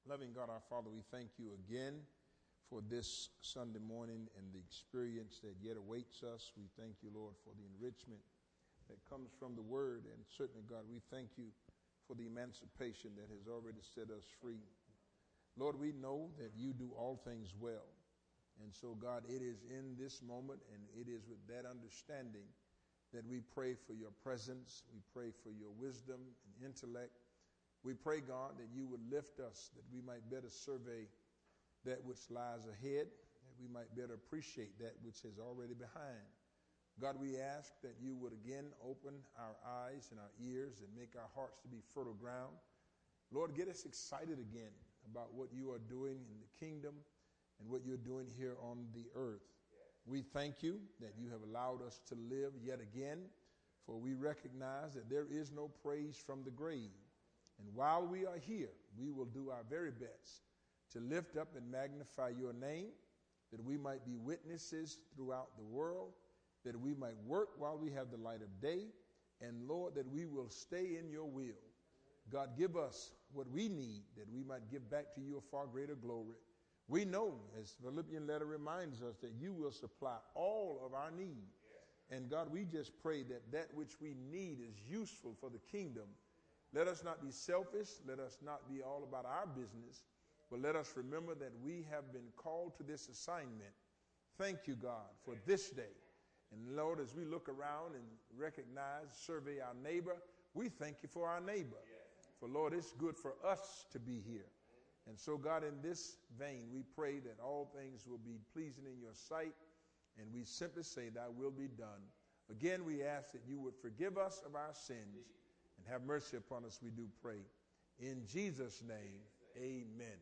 Loving God, our Father, we thank you again for this Sunday morning and the experience that yet awaits us. We thank you, Lord, for the enrichment that comes from the Word. And certainly, God, we thank you for the emancipation that has already set us free. Lord, we know that you do all things well. And so, God, it is in this moment and it is with that understanding that we pray for your presence. We pray for your wisdom and intellect. We pray, God, that you would lift us, that we might better survey that which lies ahead, that we might better appreciate that which is already behind. God, we ask that you would again open our eyes and our ears and make our hearts to be fertile ground. Lord, get us excited again about what you are doing in the kingdom and what you're doing here on the earth. We thank you that you have allowed us to live yet again, for we recognize that there is no praise from the grave. And while we are here, we will do our very best to lift up and magnify your name, that we might be witnesses throughout the world, that we might work while we have the light of day, and Lord, that we will stay in your will. God, give us what we need, that we might give back to you a far greater glory. We know, as Philippian letter reminds us, that you will supply all of our need. And God, we just pray that that which we need is useful for the kingdom. Let us not be selfish. Let us not be all about our business, but let us remember that we have been called to this assignment. Thank you, God, for this day. And Lord, as we look around and recognize, survey our neighbor, we thank you for our neighbor. For Lord, it's good for us to be here. And so, God, in this vein, we pray that all things will be pleasing in your sight, and we simply say thy will be done. Again, we ask that you would forgive us of our sins and have mercy upon us, we do pray. In Jesus' name, amen.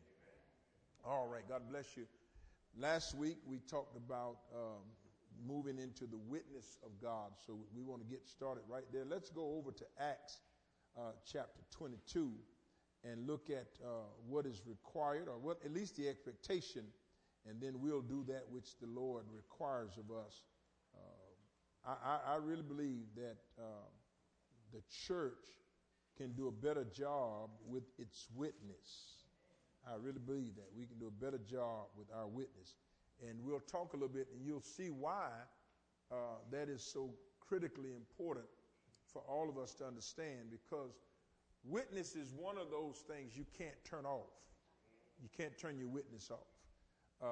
All right, God bless you. Last week, we talked about moving into the witness of God, so we want to get started right there. Let's go over to Acts chapter 22 and look at what is required, or what at least the expectation, and then we'll do that which the Lord requires of us. I really believe that the church can do a better job with its witness. I really believe that we can do a better job with our witness. And we'll talk a little bit, and you'll see why that is so critically important for all of us to understand, because witness is one of those things you can't turn off. You can't turn your witness off.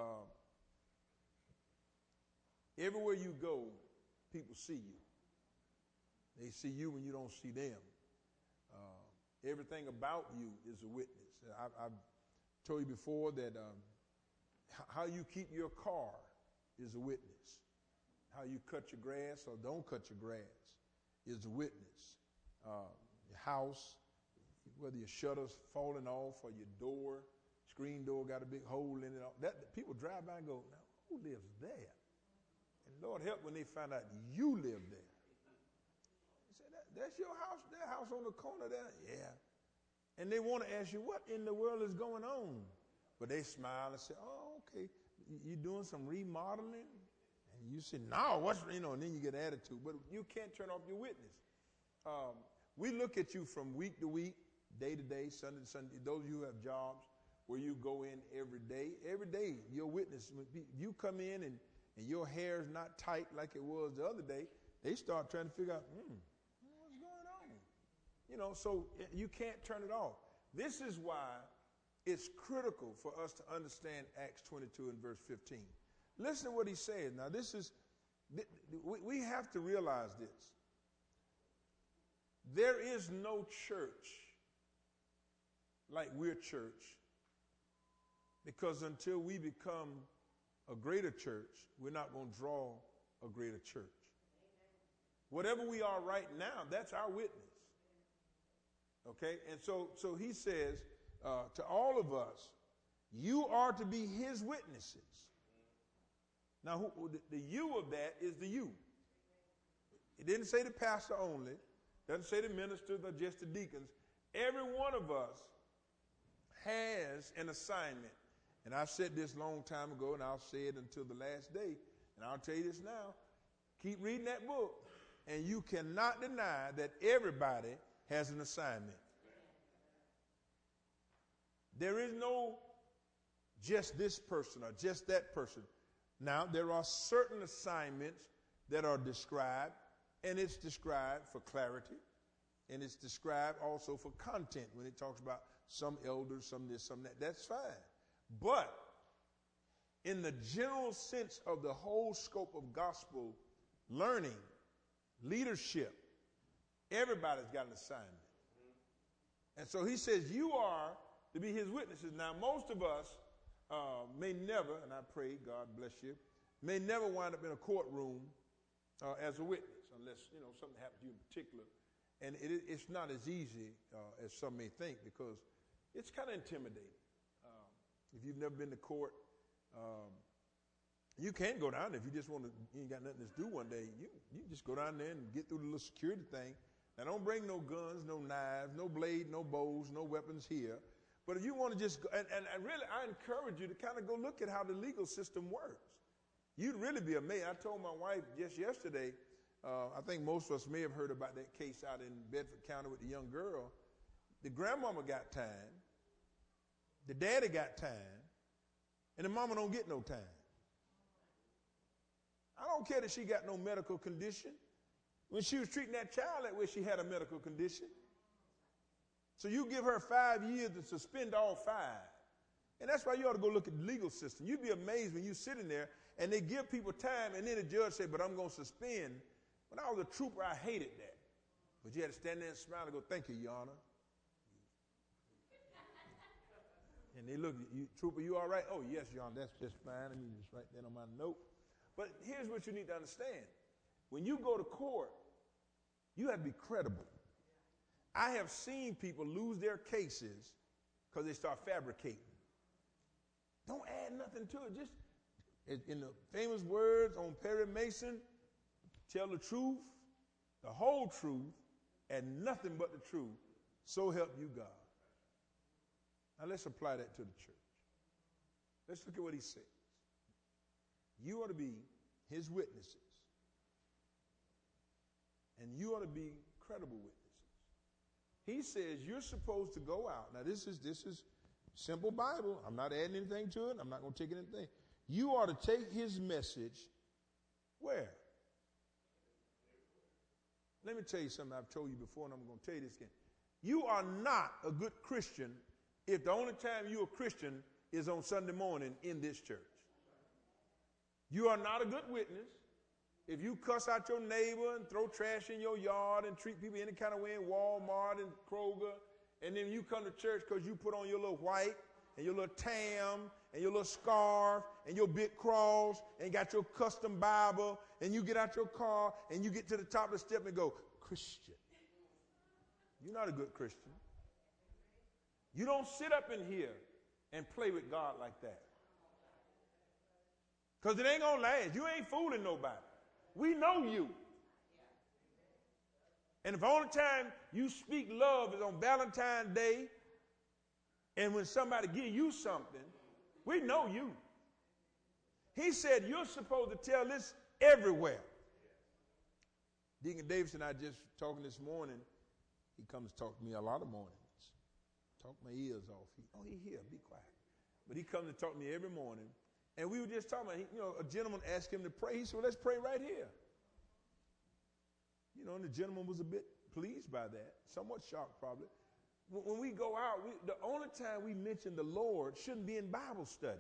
Everywhere you go, people see you. They see you when you don't see them. Everything about you is a witness. I've told you before that how you keep your car is a witness. How you cut your grass or don't cut your grass is a witness. Your house, whether your shutter's falling off or your door, screen door got a big hole in it. That people drive by and go, now who lives there? And Lord help when they find out you live there. That's your house, that house on the corner there? Yeah. And they want to ask you, what in the world is going on? But they smile and say, oh, okay, you doing some remodeling? And you say, no, and then you get attitude. But you can't turn off your witness. We look at you from week to week, day to day, Sunday to Sunday. Those of you who have jobs where you go in every day, your witness, you come in and your hair is not tight like it was the other day, they start trying to figure out, what's going on? So you can't turn it off. This is why it's critical for us to understand Acts 22 and verse 15. Listen to what he says. Now, we have to realize this. There is no church like we're church, because until we become a greater church, we're not going to draw a greater church. Whatever we are right now, that's our witness. Okay? And so he says to all of us, you are to be his witnesses. Now, the you of that is the you. It didn't say the pastor only. It doesn't say the ministers or just the deacons. Every one of us has an assignment. And I said this long time ago, and I'll say it until the last day. And I'll tell you this now. Keep reading that book, and you cannot deny that everybody has an assignment. There is no just this person or just that person. Now, there are certain assignments that are described, and it's described for clarity, and it's described also for content when it talks about some elders, some this, some that. That's fine. But in the general sense of the whole scope of gospel learning, leadership, everybody's got an assignment. And so he says, you are to be his witnesses. Now, most of us may never, and I pray, God bless you, may never wind up in a courtroom as a witness unless, something happens to you in particular. And it's not as easy as some may think because it's kind of intimidating. If you've never been to court, you can go down there. If you just want to, you ain't got nothing to do one day, you just go down there and get through the little security thing. Now, don't bring no guns, no knives, no blade, no bows, no weapons here. But if you want to just go, and really, I encourage you to kind of go look at how the legal system works. You'd really be amazed. I told my wife just yesterday, I think most of us may have heard about that case out in Bedford County with the young girl. The grandmama got time, the daddy got time, and the mama don't get no time. I don't care that she got no medical condition. When she was treating that child that way, she had a medical condition. So you give her 5 years to suspend all 5. And that's why you ought to go look at the legal system. You'd be amazed when you're sitting there and they give people time and then the judge say, but I'm going to suspend. When I was a trooper, I hated that. But you had to stand there and smile and go, thank you, Your Honor. And they look, trooper, you all right? Oh, yes, Your Honor, that's just fine. Let me just write that on my note. But here's what you need to understand. When you go to court, you have to be credible. I have seen people lose their cases because they start fabricating. Don't add nothing to it. Just, in the famous words on Perry Mason, tell the truth, the whole truth, and nothing but the truth. So help you God. Now let's apply that to the church. Let's look at what he says. You ought to be his witnesses. And you ought to be credible witnesses. He says you're supposed to go out. Now this is simple Bible. I'm not adding anything to it. I'm not going to take anything. You ought to take his message where? Let me tell you something I've told you before, and I'm going to tell you this again. You are not a good Christian if the only time you're a Christian is on Sunday morning in this church. You are not a good witness if you cuss out your neighbor and throw trash in your yard and treat people any kind of way in Walmart and Kroger, and then you come to church because you put on your little white and your little tam and your little scarf and your big cross and got your custom Bible, and you get out your car and you get to the top of the step and go, Christian. You're not a good Christian. You don't sit up in here and play with God like that. Because it ain't going to last. You ain't fooling nobody. We know you. And if the only time you speak love is on Valentine's Day and when somebody give you something, we know you. He said you're supposed to tell this everywhere. Deacon Davis and I just talking this morning. He comes to talk to me a lot of mornings. Talk my ears off. He here, be quiet. But he comes to talk to me every morning. And we were just talking about, a gentleman asked him to pray. He said, well, let's pray right here. And the gentleman was a bit pleased by that, somewhat shocked probably. When we go out, the only time we mention the Lord shouldn't be in Bible study.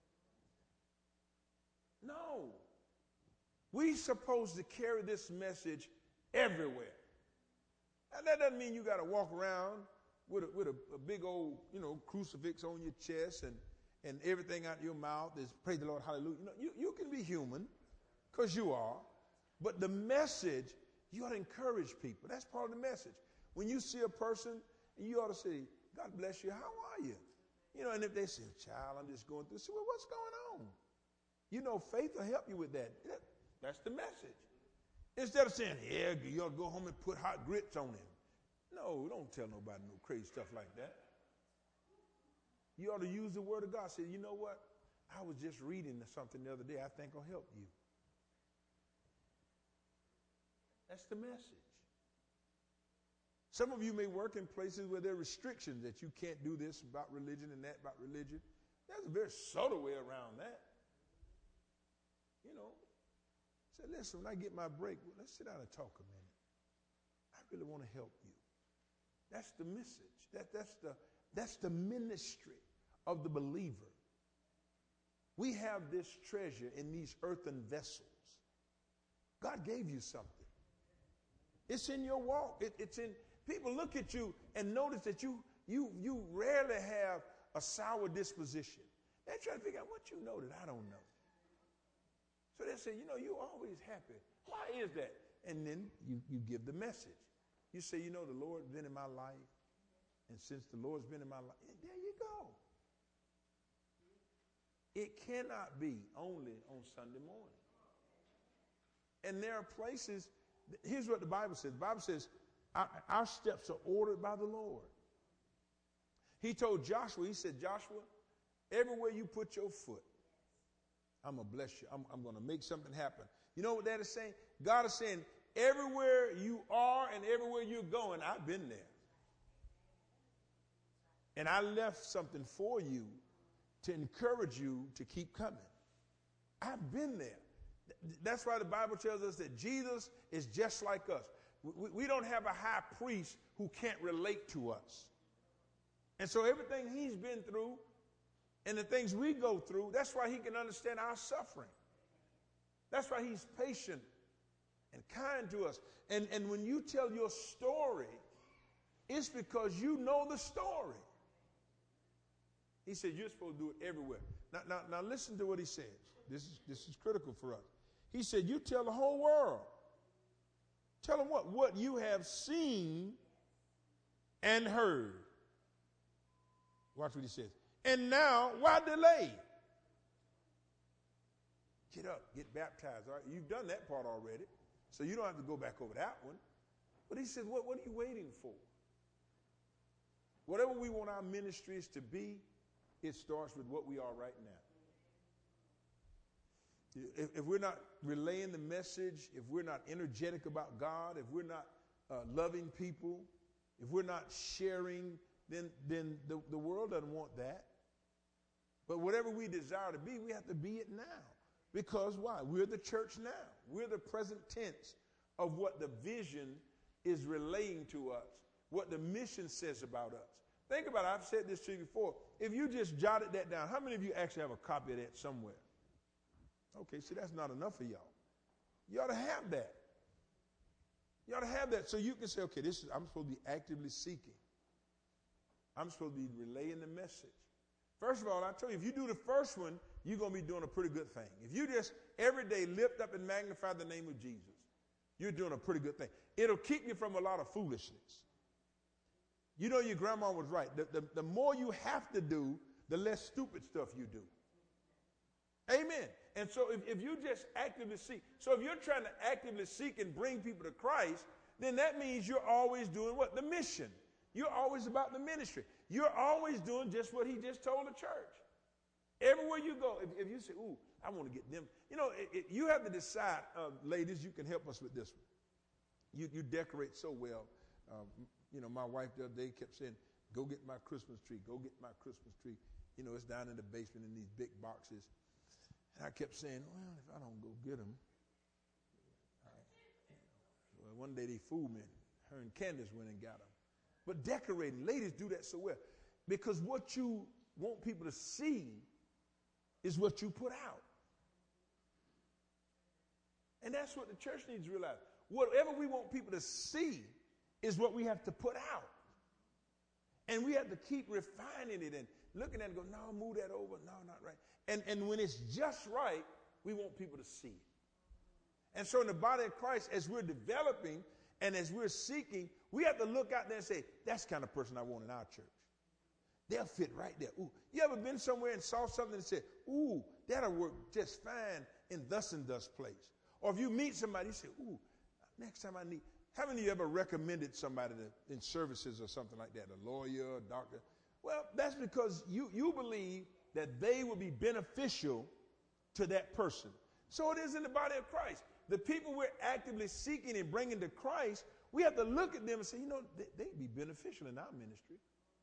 No. We're supposed to carry this message everywhere. And that doesn't mean you got to walk around with a big old, crucifix on your chest and everything out your mouth is praise the Lord, hallelujah. You can be human because you are. But the message, you ought to encourage people. That's part of the message. When you see a person, you ought to say, God bless you, how are you? And if they say, child, I'm just going through, say, well, what's going on? Faith will help you with that. That's the message. Instead of saying, yeah, you ought to go home and put hot grits on him. No, don't tell nobody no crazy stuff like that. You ought to use the word of God. Say, you know what? I was just reading something the other day I think will help you. That's the message. Some of you may work in places where there are restrictions that you can't do this about religion and that about religion. There's a very subtle way around that. You know, say, listen, when I get my break, let's sit down and talk a minute. I really want to help you. That's the message. That's the ministry of the believer. We have this treasure in these earthen vessels. God gave you something. It's in your walk. It's in. People look at you and notice that you rarely have a sour disposition. They try to figure out what you know that I don't know. So they say, you know, you're always happy. Why is that? And then you give the message. You say, you know, the Lord's been in my life. And since the Lord's been in my life, there you go. It cannot be only on Sunday morning. And there are places, here's what the Bible says. The Bible says, our steps are ordered by the Lord. He told Joshua, he said, Joshua, everywhere you put your foot, I'm going to bless you. I'm going to make something happen. You know what that is saying? God is saying, everywhere you are and everywhere you're going, I've been there. And I left something for you to encourage you to keep coming. I've been there. That's why the Bible tells us that Jesus is just like us. We don't have a high priest who can't relate to us. And so everything he's been through and the things we go through, that's why he can understand our suffering. That's why he's patient and kind to us. And when you tell your story, it's because you know the story. He said you're supposed to do it everywhere. Now listen to what he says. This is critical for us. He said, you tell the whole world. Tell them what? What you have seen and heard. Watch what he says. And now, why delay? Get up, get baptized. All right? You've done that part already, so you don't have to go back over that one. But he said, what are you waiting for? Whatever we want our ministries to be, it starts with what we are right now. If we're not relaying the message, if we're not energetic about God, if we're not loving people, if we're not sharing, then the world doesn't want that. But whatever we desire to be, we have to be it now. Because why? We're the church now. We're the present tense of what the vision is relaying to us, what the mission says about us. Think about it. I've said this to you before. If you just jotted that down, how many of you actually have a copy of that somewhere? Okay, see, that's not enough for y'all. You ought to have that. You ought to have that so you can say, okay, I'm supposed to be actively seeking. I'm supposed to be relaying the message. First of all, I tell you, if you do the first one, you're going to be doing a pretty good thing. If you just every day lift up and magnify the name of Jesus, you're doing a pretty good thing. It'll keep you from a lot of foolishness. You know your grandma was right. The more you have to do, the less stupid stuff you do. Amen. And so if you just actively seek, so if you're trying to actively seek and bring people to Christ, then that means you're always doing what? The mission. You're always about the ministry. You're always doing just what he just told the church. Everywhere you go, if you say, ooh, I want to get them. You know, you have to decide, ladies, you can help us with this one. You decorate so well. You know, my wife the other day kept saying, go get my Christmas tree. Go get my Christmas tree. You know, it's down in the basement in these big boxes. And I kept saying, well, if I don't go get them. Well, one day they fooled me. Her and Candace went and got them. But decorating, ladies do that so well. Because what you want people to see is what you put out. And that's what the church needs to realize. Whatever we want people to see is what we have to put out. And we have to keep refining it and looking at it and go, no, move that over. No, not right. And when it's just right, we want people to see it. And so in the body of Christ, as we're developing and as we're seeking, we have to look out there and say, that's the kind of person I want in our church. They'll fit right there. Ooh, you ever been somewhere and saw something and said, ooh, that'll work just fine in thus and thus place? Or if you meet somebody, you say, ooh, next time I need. Haven't you ever recommended somebody in services or something like that, a lawyer, a doctor? Well, that's because you believe that they will be beneficial to that person. So it is in the body of Christ. The people we're actively seeking and bringing to Christ, We have to look at them and say, they'd be beneficial in our ministry.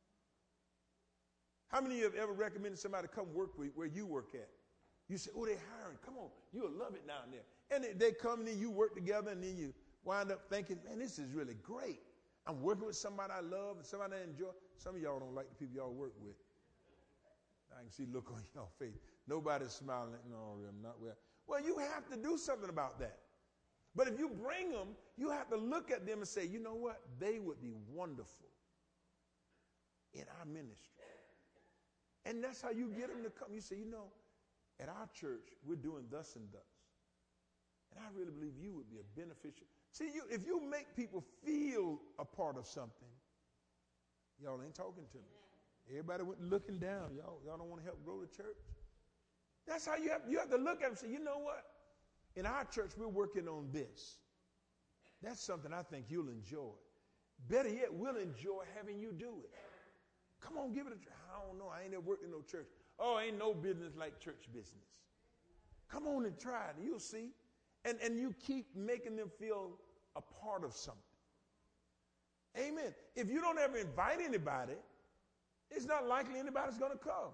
How many of you have ever recommended somebody to come work where you work at? You say, oh, they're hiring. Come on. You'll love it down there. And they come and then you work together and then you wind up thinking, man, this is really great. I'm working with somebody I love and somebody I enjoy. Some of y'all don't like the people y'all work with. I can see the look on your face. Nobody's smiling. No, I'm not well. Well, you have to do something about that. But if you bring them, you have to look at them and say, you know what? They would be wonderful in our ministry. And that's how you get them to come. You say, at our church, we're doing thus and thus. And I really believe you would be a beneficial. See, if you make people feel a part of something, y'all ain't talking to me. Everybody went looking down. Y'all don't want to help grow the church? That's how you have to look at them and say, you know what? In our church, we're working on this. That's something I think you'll enjoy. Better yet, we'll enjoy having you do it. Come on, give it a try. I don't know. I ain't never worked in no church. Oh, ain't no business like church business. Come on and try it. You'll see. And you keep making them feel a part of something. Amen. If you don't ever invite anybody, it's not likely anybody's going to come.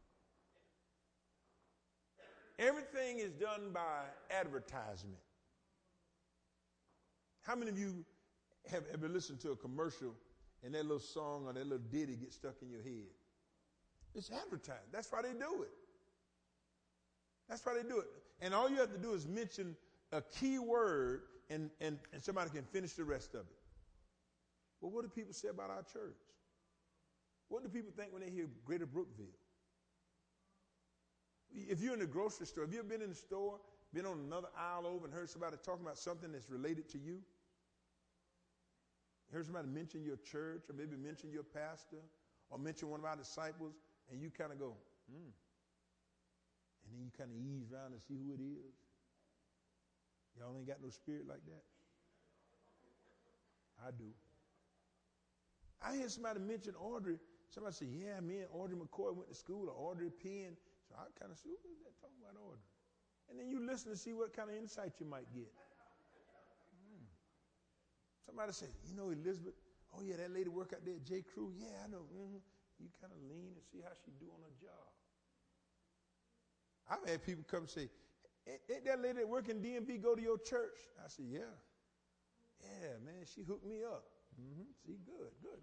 Everything is done by advertisement. How many of you have ever listened to a commercial and that little song or that little ditty gets stuck in your head? It's advertised. That's why they do it. That's why they do it. And all you have to do is mention a key word and somebody can finish the rest of it. Well, what do people say about our church? What do people think when they hear Greater Brookville? If you're in the grocery store, have you ever been in the store, been on another aisle over and heard somebody talking about something that's related to you? Heard somebody mention your church or maybe mention your pastor or mention one of our disciples and you kind of go, And then you kind of ease around and see who it is. Y'all ain't got no spirit like that? I do. I hear somebody mention Audrey. Somebody say, yeah, me and Audrey McCoy went to school, or Audrey Penn. So I kind of say, who is that talking about Audrey? And then you listen to see what kind of insight you might get. Somebody say, Elizabeth, oh yeah, that lady work out there at J. Crew. Yeah, I know. You kind of lean and see how she do on her job. I've had people come say, ain't that lady that work in DMV go to your church? I said, yeah. Yeah, man, she hooked me up. See, good.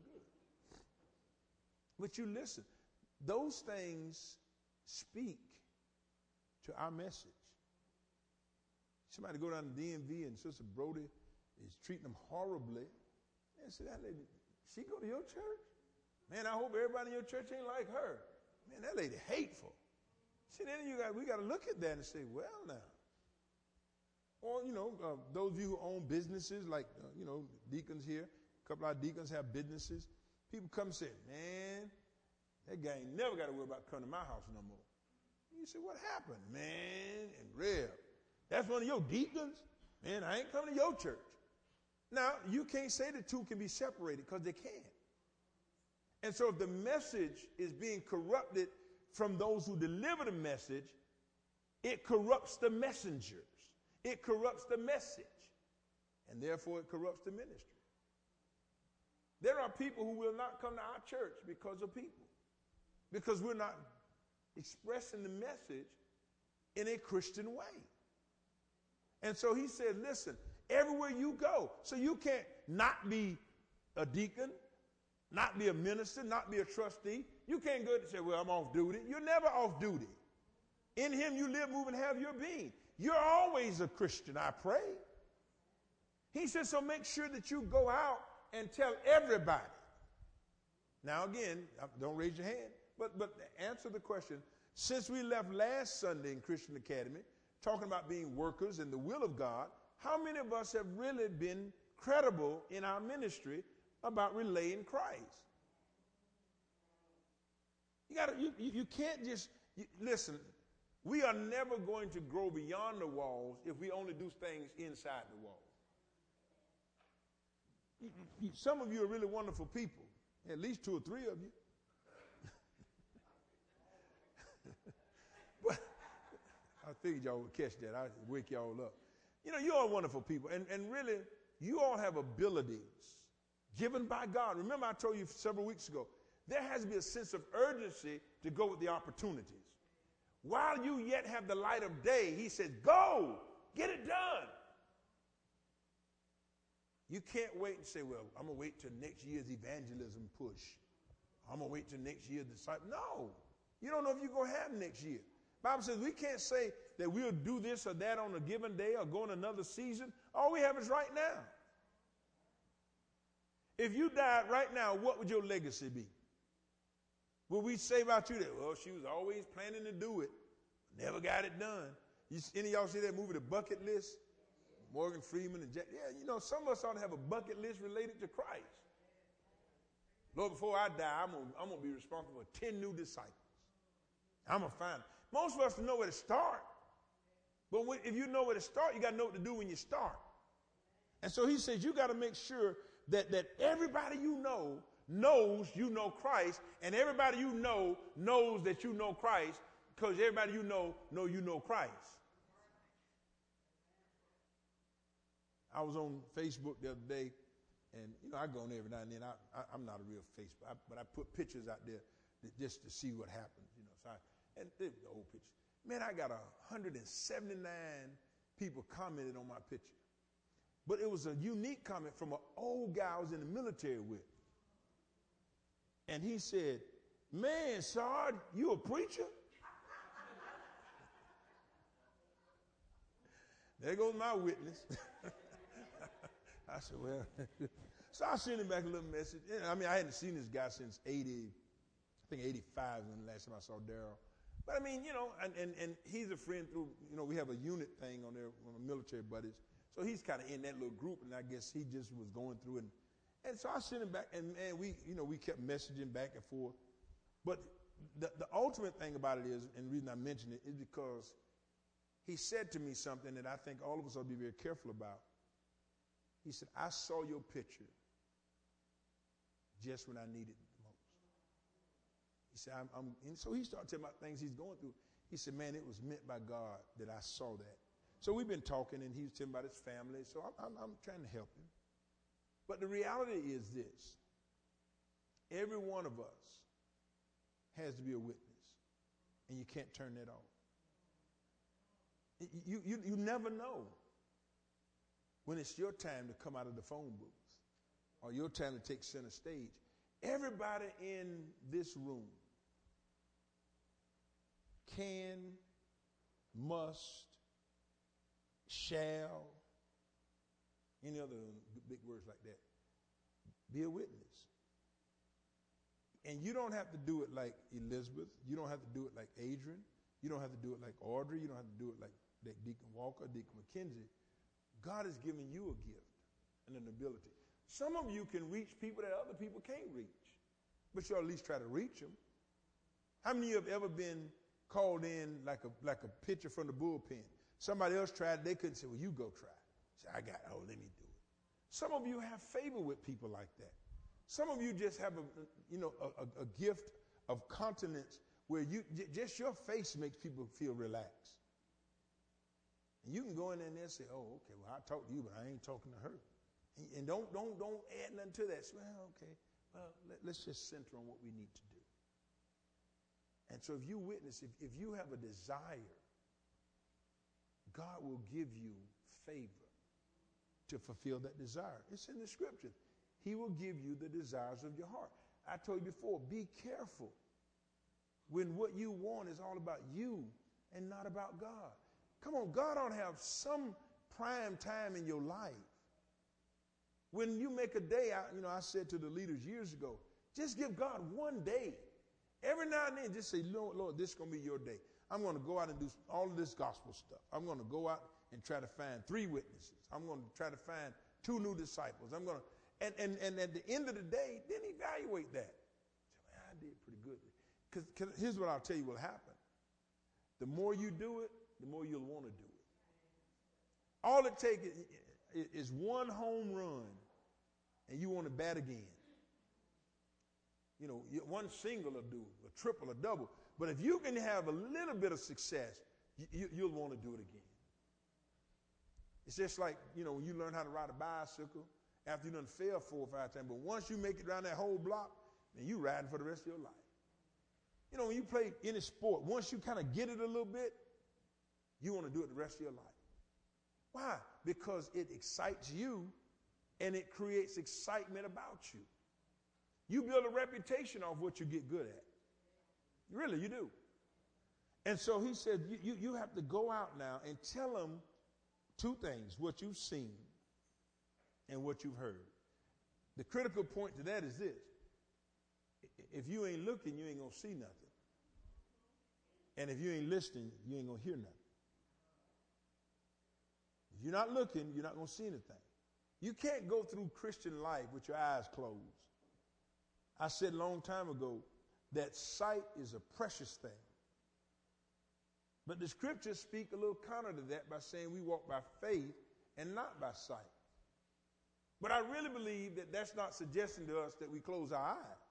But you listen, those things speak to our message. Somebody go down to DMV and Sister Brody is treating them horribly. And say, that lady, she go to your church? Man, I hope everybody in your church ain't like her. Man, that lady hateful. See, then we got to look at that and say, well, now. Or, those of you who own businesses, like, deacons here, a couple of our deacons have businesses. People come and say, man, that guy ain't never got to worry about coming to my house no more. And you say, what happened? Man, and Rev, that's one of your deacons? Man, I ain't coming to your church. Now, you can't say the two can be separated because they can't. And so if the message is being corrupted from those who deliver the message, it corrupts the messengers. It corrupts the message. And therefore, it corrupts the ministry. There are people who will not come to our church because of people. Because we're not expressing the message in a Christian way. And so he said, listen, everywhere you go, so you can't not be a deacon, not be a minister, not be a trustee. You can't go and say, well, I'm off duty. You're never off duty. In him you live, move, and have your being. You're always a Christian, I pray. He said, so make sure that you go out and tell everybody. Now, again, don't raise your hand, but answer the question. Since we left last Sunday in Christian Academy, talking about being workers in the will of God, how many of us have really been credible in our ministry about relaying Christ? You can't just, listen, we are never going to grow beyond the walls if we only do things inside the walls. Some of you are really wonderful people, at least 2 or 3 of you. But I figured y'all would catch that. I'd wake y'all up. You're all wonderful people. And really, you all have abilities given by God. Remember, I told you several weeks ago, there has to be a sense of urgency to go with the opportunities. While you yet have the light of day, he says, go, get it done. You can't wait and say, well, I'm going to wait till next year's evangelism push. I'm going to wait till next year's disciple. No, you don't know if you're going to have next year. The Bible says we can't say that we'll do this or that on a given day or go in another season. All we have is right now. If you died right now, what would your legacy be? Will we say about you that, well, she was always planning to do it, never got it done? Any of y'all see that movie, The Bucket List? Morgan Freeman and Jack. Yeah, you know, some of us ought to have a bucket list related to Christ. Lord, before I die, I'm going to be responsible for 10 new disciples. I'm going to find them. Most of us know where to start. But if you know where to start, you got to know what to do when you start. And so he says you got to make sure that everybody you know knows you know Christ, and everybody you know knows that you know Christ, because everybody you know you know Christ. I was on Facebook the other day, and you know I go on every now and then. I'm not a real Facebook, but I put pictures out there just to see what happens. You know, so and the old pictures. Man, I got 179 people commented on my picture, but it was a unique comment from an old guy I was in the military with, and he said, "Man, Sard, you a preacher?" There goes my witness. I said, well, so I sent him back a little message. I mean, I hadn't seen this guy since 85 when the last time I saw Daryl. But I mean, you know, and he's a friend through, you know, we have a unit thing on there with my military buddies. So he's kind of in that little group, and I guess he just was going through it. And so I sent him back, and man, we kept messaging back and forth. But the ultimate thing about it is, and the reason I mention it is because he said to me something that I think all of us ought to be very careful about. He said, I saw your picture just when I needed it the most. He said, and so he started telling about things he's going through. He said, man, it was meant by God that I saw that. So we've been talking, and he was telling about his family. So I'm trying to help him. But the reality is this. Every one of us has to be a witness, and you can't turn that off. You never know when it's your time to come out of the phone booth or your time to take center stage. Everybody in this room can, must, shall, any other big words like that, be a witness. And you don't have to do it like Elizabeth. You don't have to do it like Adrian. You don't have to do it like Audrey. You don't have to do it like Deacon Walker, Deacon McKenzie. God has given you a gift and an ability. Some of you can reach people that other people can't reach, but you'll at least try to reach them. How many of you have ever been called in like a pitcher from the bullpen? Somebody else tried, they couldn't say, well, you go try. Say, let me do it. Some of you have favor with people like that. Some of you just have a gift of continence where just your face makes people feel relaxed. And you can go in there and say, oh, okay, well, I talk to you, but I ain't talking to her. And don't add nothing to that. So, well, okay, well, let's just center on what we need to do. And so if you witness, if you have a desire, God will give you favor to fulfill that desire. It's in the scriptures. He will give you the desires of your heart. I told you before, be careful when what you want is all about you and not about God. Come on, God ought to have some prime time in your life. When you make a day, I said to the leaders years ago, just give God one day. Every now and then, just say, Lord, this is going to be your day. I'm going to go out and do all of this gospel stuff. I'm going to go out and try to find 3 witnesses. I'm going to try to find 2 new disciples. I'm going to, and at the end of the day, then evaluate that. Say, man, I did pretty good. Because here's what I'll tell you will happen. The more you do it, the more you'll want to do it. All it takes is one home run, and you want to bat again. You know, one single will do, a triple, a double. But if you can have a little bit of success, you'll want to do it again. It's just like, when you learn how to ride a bicycle, after you done failed 4 or 5 times, but once you make it around that whole block, then you riding for the rest of your life. When you play any sport, once you kind of get it a little bit, you want to do it the rest of your life. Why? Because it excites you and it creates excitement about you. You build a reputation off what you get good at. Really, you do. And so he said, you have to go out now and tell them 2 things, what you've seen and what you've heard. The critical point to that is this. If you ain't looking, you ain't going to see nothing. And if you ain't listening, you ain't going to hear nothing. If you're not looking, you're not going to see anything. You can't go through Christian life with your eyes closed. I said a long time ago that sight is a precious thing. But the scriptures speak a little counter to that by saying we walk by faith and not by sight. But I really believe that that's not suggesting to us that we close our eyes.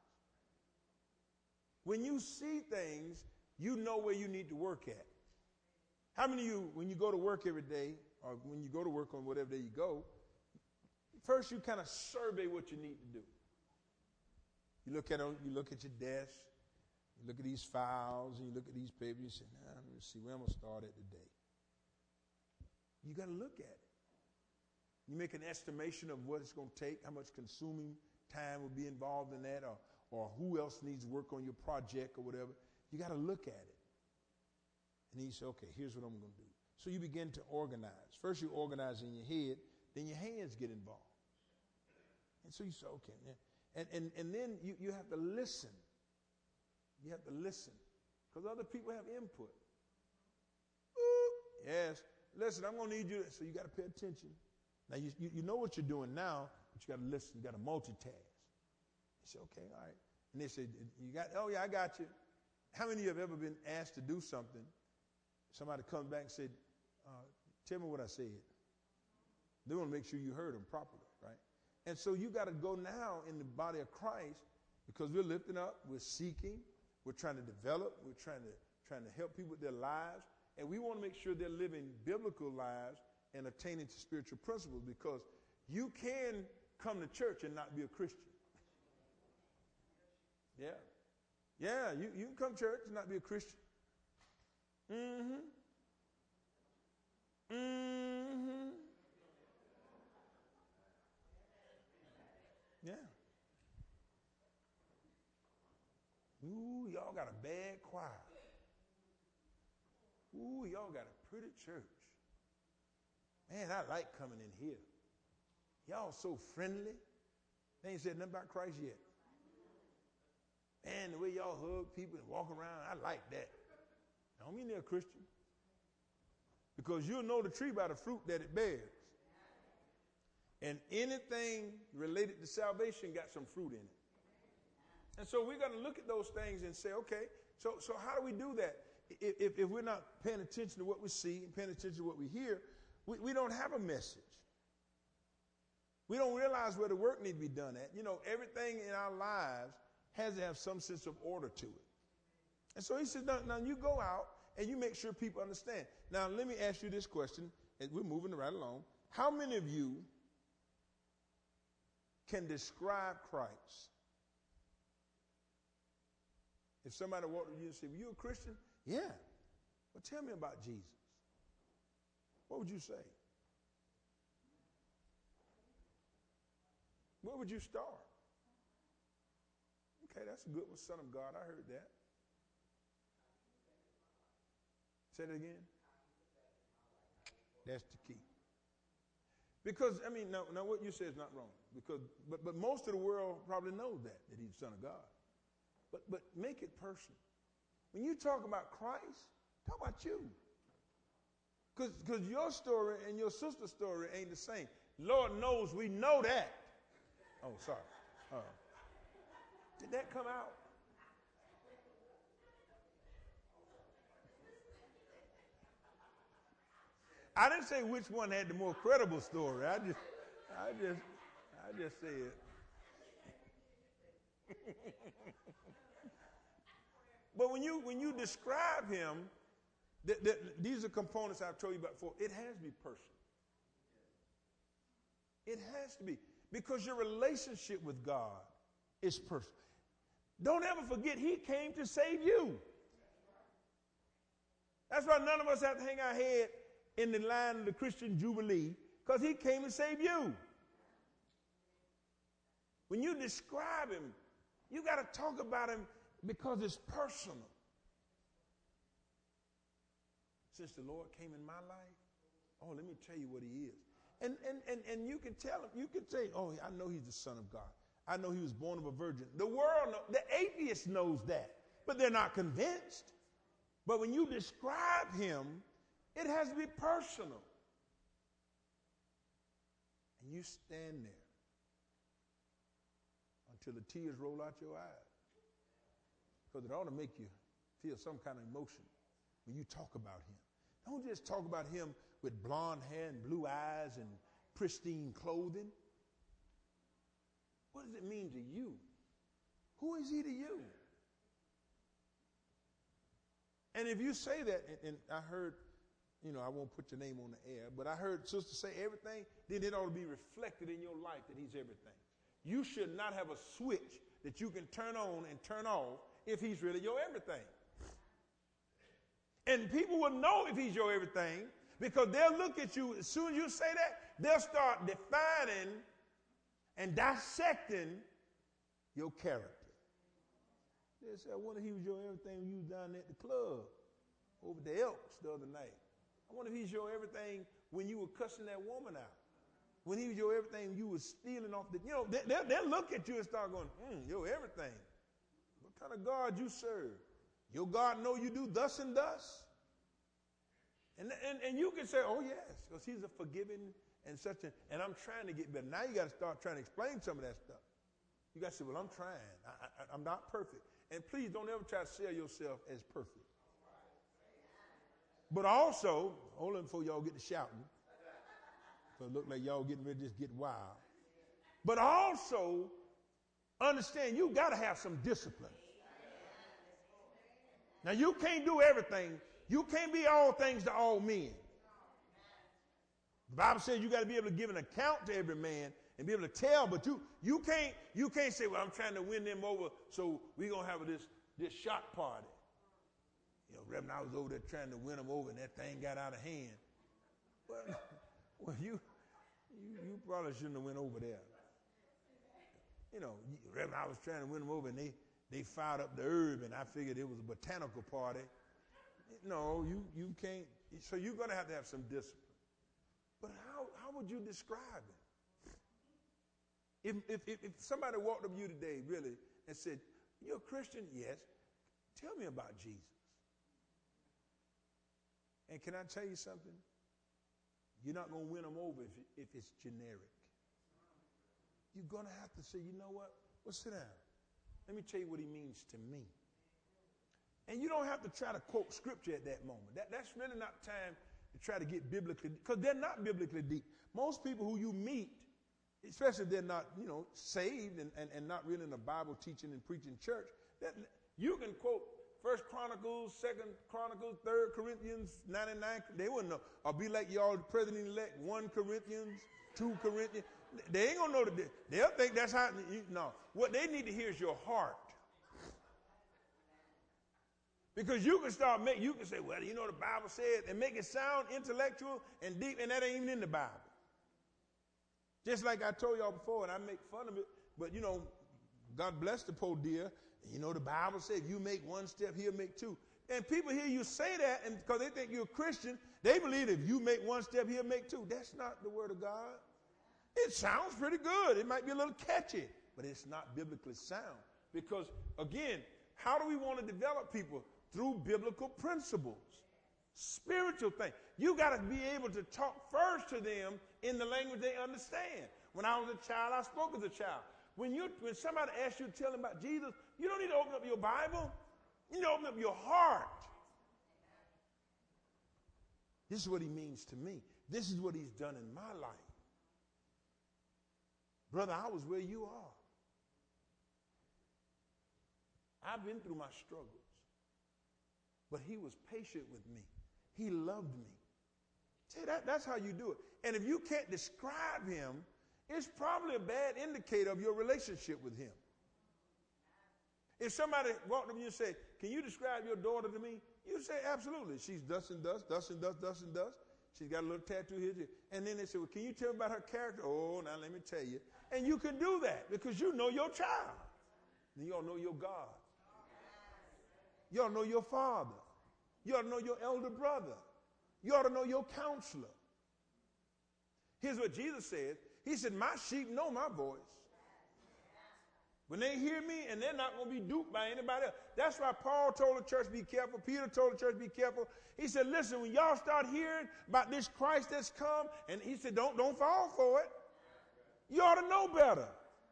When you see things, you know where you need to work at. How many of you, when you go to work every day, or when you go to work on whatever day you go, first you kind of survey what you need to do. You look at your desk, you look at these files, and you look at these papers, you say, let me see where I'm going to start at today. You got to look at it. You make an estimation of what it's going to take, how much consuming time will be involved in that, or who else needs to work on your project or whatever. You got to look at it. And then you say, okay, here's what I'm going to do. So you begin to organize. First you organize in your head, then your hands get involved. And so you say, okay, man. And then you have to listen. You have to listen. Because other people have input. Ooh, yes. Listen, I'm going to need you. So you got to pay attention. Now, you know what you're doing now, but you got to listen. You got to multitask. You say, okay, all right. And they say, oh, yeah, I got you. How many of you have ever been asked to do something? Somebody comes back and said, tell me what I said. They want to make sure you heard them properly, right? And so you got to go now in the body of Christ because we're lifting up, we're seeking, we're trying to develop, we're trying to help people with their lives, and we want to make sure they're living biblical lives and attaining to spiritual principles because you can come to church and not be a Christian. Yeah. Yeah, you can come to church and not be a Christian. Mm-hmm. Mm-hmm. Yeah. Ooh, y'all got a bad choir. Ooh, y'all got a pretty church. Man, I like coming in here. Y'all so friendly. They ain't said nothing about Christ yet. Man, the way y'all hug people and walk around, I like that. I don't mean they're a Christian. Because you'll know the tree by the fruit that it bears. And anything related to salvation got some fruit in it. And so we got to look at those things and say, okay, so how do we do that? If we're not paying attention to what we see and paying attention to what we hear, we don't have a message. We don't realize where the work needs to be done at. Everything in our lives has to have some sense of order to it. And so he said, now you go out and you make sure people understand. Now, let me ask you this question, and we're moving right along. How many of you can describe Christ? If somebody walked with you and said, well, you a Christian? Yeah. Well, tell me about Jesus. What would you say? Where would you start? Okay, that's a good one, Son of God. I heard that. Say it again. That's the key. Because, now what you say is not wrong. But most of the world probably knows that he's the Son of God. But make it personal. When you talk about Christ, talk about you. Because your story and your sister's story ain't the same. Lord knows we know that. Oh, sorry. Did that come out? I didn't say which one had the more credible story. I just said. But when you describe him, these are components I've told you about before. It has to be personal. It has to be. Because your relationship with God is personal. Don't ever forget he came to save you. That's why none of us have to hang our head in the line of the Christian Jubilee, because he came to save you. When you describe him, you got to talk about him because it's personal. Since the Lord came in my life, oh, let me tell you what he is. And you can tell him, you can say, oh, I know he's the Son of God. I know he was born of a virgin. The world, the atheist knows that, but they're not convinced. But when you describe him, it has to be personal. And you stand there until the tears roll out your eyes. Because it ought to make you feel some kind of emotion when you talk about him. Don't just talk about him with blonde hair and blue eyes and pristine clothing. What does it mean to you? Who is he to you? And if you say that, and I heard, I won't put your name on the air, but I heard sister say everything, then it ought to be reflected in your life that he's everything. You should not have a switch that you can turn on and turn off if he's really your everything. And people will know if he's your everything because they'll look at you, as soon as you say that, they'll start defining and dissecting your character. They say, I wonder if he was your everything when you was down at the club over the Elks the other night. I wonder if he's your everything when you were cussing that woman out. When he was your everything, you were stealing off the, they'll look at you and start going, your everything. What kind of God you serve? Your God know you do thus and thus? And you can say, oh, yes, because he's a forgiving and such a, and I'm trying to get better. Now you got to start trying to explain some of that stuff. You got to say, well, I'm trying. I'm not perfect. And please don't ever try to sell yourself as perfect. But also, hold on before y'all get to shouting, because it look like y'all getting ready to just get wild. But also, understand you got to have some discipline. Now, you can't do everything. You can't be all things to all men. The Bible says you got to be able to give an account to every man and be able to tell, but you can't say, well, I'm trying to win them over, so we're going to have this shot party. Reverend, I was over there trying to win them over, and that thing got out of hand. Well, you probably shouldn't have went over there. Reverend, I was trying to win them over, and they fired up the herb, and I figured it was a botanical party. No, you can't. So you're going to have some discipline. But how would you describe it? If somebody walked up to you today, really, and said, you're a Christian? Yes. Tell me about Jesus. And can I tell you something? You're not going to win them over if it's generic. You're going to have to say, you know what? Well, sit down. Let me tell you what he means to me. And you don't have to try to quote scripture at that moment. That's really not time to try to get biblically, because they're not biblically deep. Most people who you meet, especially if they're not, saved and not really in a Bible teaching and preaching church, you can quote 1 Chronicles, 2 Chronicles, 3 Corinthians, 99. They wouldn't know. Or be like y'all, the president-elect, 1 Corinthians, 2 Corinthians. They ain't going to know. They'll think that's how. No. What they need to hear is your heart. Because you can you can say, well, the Bible said, and make it sound intellectual and deep, and that ain't even in the Bible. Just like I told y'all before, and I make fun of it, but God bless the poor dear. The Bible said if you make one step, he'll make two. And people hear you say that, and because they think you're a Christian, they believe if you make one step, he'll make two. That's not the word of God. It sounds pretty good. It might be a little catchy, but it's not biblically sound. Because, again, how do we want to develop people? Through biblical principles, spiritual things. You got to be able to talk first to them in the language they understand. When I was a child, I spoke as a child. When somebody asks you to tell them about Jesus, you don't need to open up your Bible. You need to open up your heart. This is what he means to me. This is what he's done in my life. Brother, I was where you are. I've been through my struggles. But he was patient with me. He loved me. See, that's how you do it. And if you can't describe him, it's probably a bad indicator of your relationship with him. If somebody walked up to you and said, can you describe your daughter to me? You say, absolutely. She's dust and dust, dust and dust, dust and dust. She's got a little tattoo here. And then they say, well, can you tell me about her character? Oh, now let me tell you. And you can do that because you know your child. And you all know your God. You ought to know your father. You ought to know your elder brother. You ought to know your counselor. Here's what Jesus said. He said, my sheep know my voice. When they hear me, and they're not going to be duped by anybody else. That's why Paul told the church, be careful. Peter told the church, be careful. He said, listen, when y'all start hearing about this Christ that's come, and he said, don't fall for it. You ought to know better.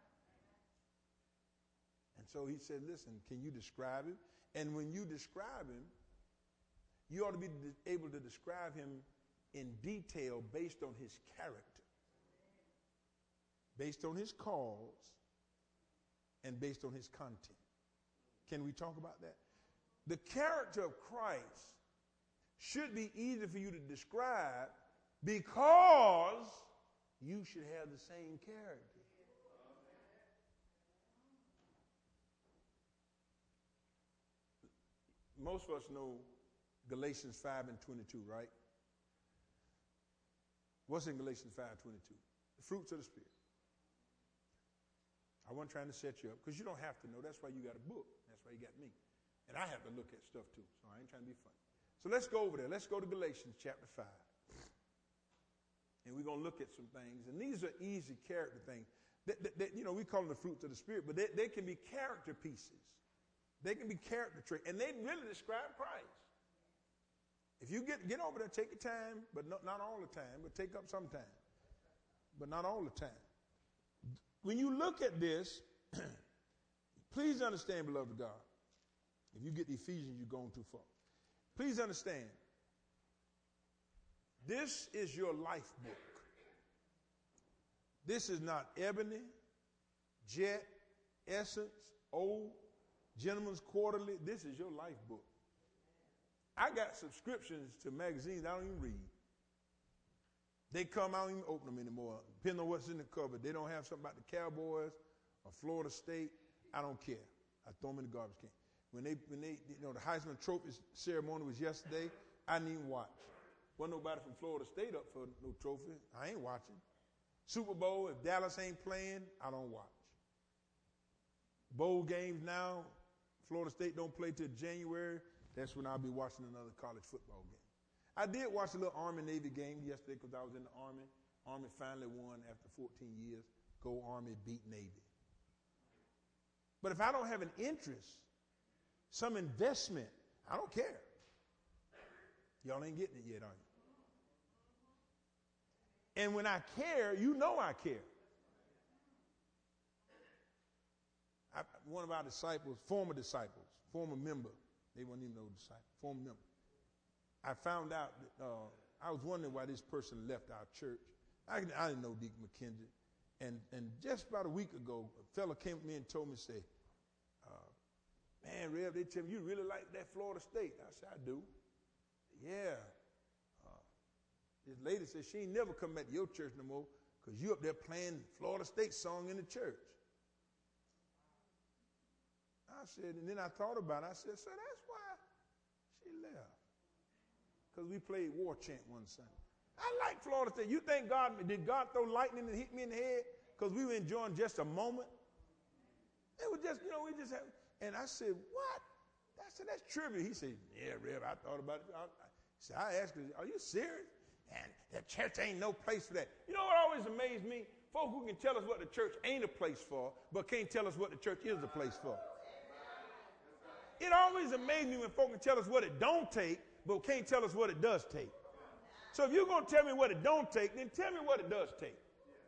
And so he said, listen, can you describe him? And when you describe him, you ought to be able to describe him in detail based on his character, based on his cause, and based on his content. Can we talk about that? The character of Christ should be easy for you to describe because you should have the same character. Most of us know Galatians 5 and 22, right? What's in Galatians 5:22? The fruits of the Spirit. I wasn't trying to set you up because you don't have to know. That's why you got a book. That's why you got me. And I have to look at stuff too, so I ain't trying to be funny. So let's go over there. Let's go to Galatians chapter 5. And we're going to look at some things. And these are easy character things. We call them the fruits of the Spirit, but they can be character pieces. They can be character traits. And they really describe Christ. If you get over there, take your time, but not all the time, but take up some time. But not all the time. When you look at this, please understand, beloved God, if you get the Ephesians, you're going too far. Please understand, this is your life book. This is not Ebony, Jet, Essence, Old, Gentleman's Quarterly. This is your life book. I got subscriptions to magazines I don't even read. They come, I don't even open them anymore. Depending on what's in the cover. They don't have something about the Cowboys or Florida State. I don't care. I throw them in the garbage can. When they the Heisman Trophy ceremony was yesterday, I didn't even watch. Wasn't nobody from Florida State up for no trophy. I ain't watching. Super Bowl, if Dallas ain't playing, I don't watch. Bowl games now, Florida State don't play till January. That's when I'll be watching another college football game. I did watch a little Army-Navy game yesterday because I was in the Army. Army finally won after 14 years. Go Army, beat Navy. But if I don't have an interest, some investment, I don't care. Y'all ain't getting it yet, are you? And when I care, you know I care. One of our disciples, former member, they weren't even no disciple, former member. I found out that I was wondering why this person left our church. I didn't know Deacon McKenzie. And just about a week ago, a fellow came to me and told me, say, man, Rev, they tell me you really like that Florida State. I said, I do. Yeah. This lady said she ain't never come back to your church no more because you up there playing Florida State song in the church. I said, and then I thought about it. I said, so that's why she left. Because we played War Chant one Sunday. I like Florida State. You think did God throw lightning and hit me in the head because we were enjoying just a moment? It was just, we just had, and I said, what? I said, that's trivial. He said, yeah, Rev, I thought about it. I asked her, are you serious? And the church ain't no place for that. You know what always amazed me? Folk who can tell us what the church ain't a place for, but can't tell us what the church is a place for. It always amazed me when folk can tell us what it don't take, but can't tell us what it does take. So if you're going to tell me what it don't take, then tell me what it does take.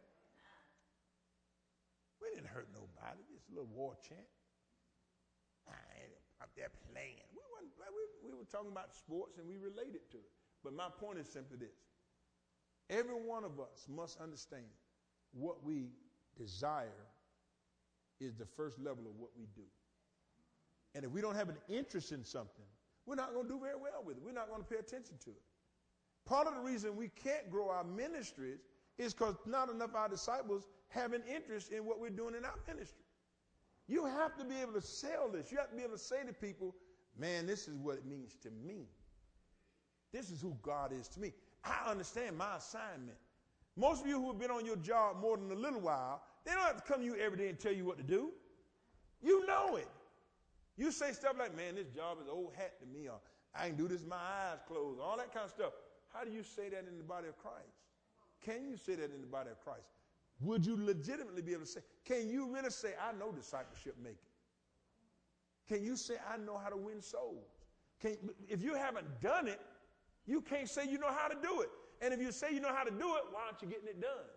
We didn't hurt nobody. Just a little war chant. I ain't up there playing. We were talking about sports and we related to it. But my point is simply this. Every one of us must understand what we desire is the first level of what we do. And if we don't have an interest in something, we're not going to do very well with it. We're not going to pay attention to it. Part of the reason we can't grow our ministries is because not enough of our disciples have an interest in what we're doing in our ministry. You have to be able to sell this. You have to be able to say to people, man, this is what it means to me. This is who God is to me. I understand my assignment. Most of you who have been on your job more than a little while, they don't have to come to you every day and tell you what to do. You know it. You say stuff like, man, this job is old hat to me, or I can do this with my eyes closed, all that kind of stuff. How do you say that in the body of Christ? Can you say that in the body of Christ? Would you legitimately be able to say, can you really say, I know discipleship making? Can you say, I know how to win souls? If you haven't done it, you can't say you know how to do it. And if you say you know how to do it, why aren't you getting it done?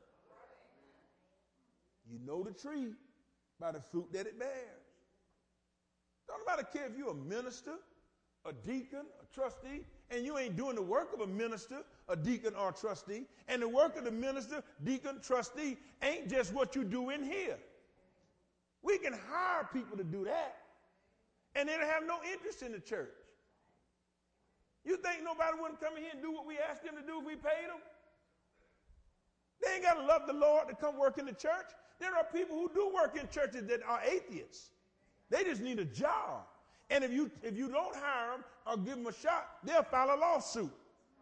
You know the tree by the fruit that it bears. Don't nobody care if you're a minister, a deacon, a trustee, and you ain't doing the work of a minister, a deacon, or a trustee. And the work of the minister, deacon, trustee ain't just what you do in here. We can hire people to do that, and they don't have no interest in the church. You think nobody wouldn't come in here and do what we asked them to do if we paid them? They ain't got to love the Lord to come work in the church. There are people who do work in churches that are atheists. They just need a job. And if you don't hire them or give them a shot, they'll file a lawsuit.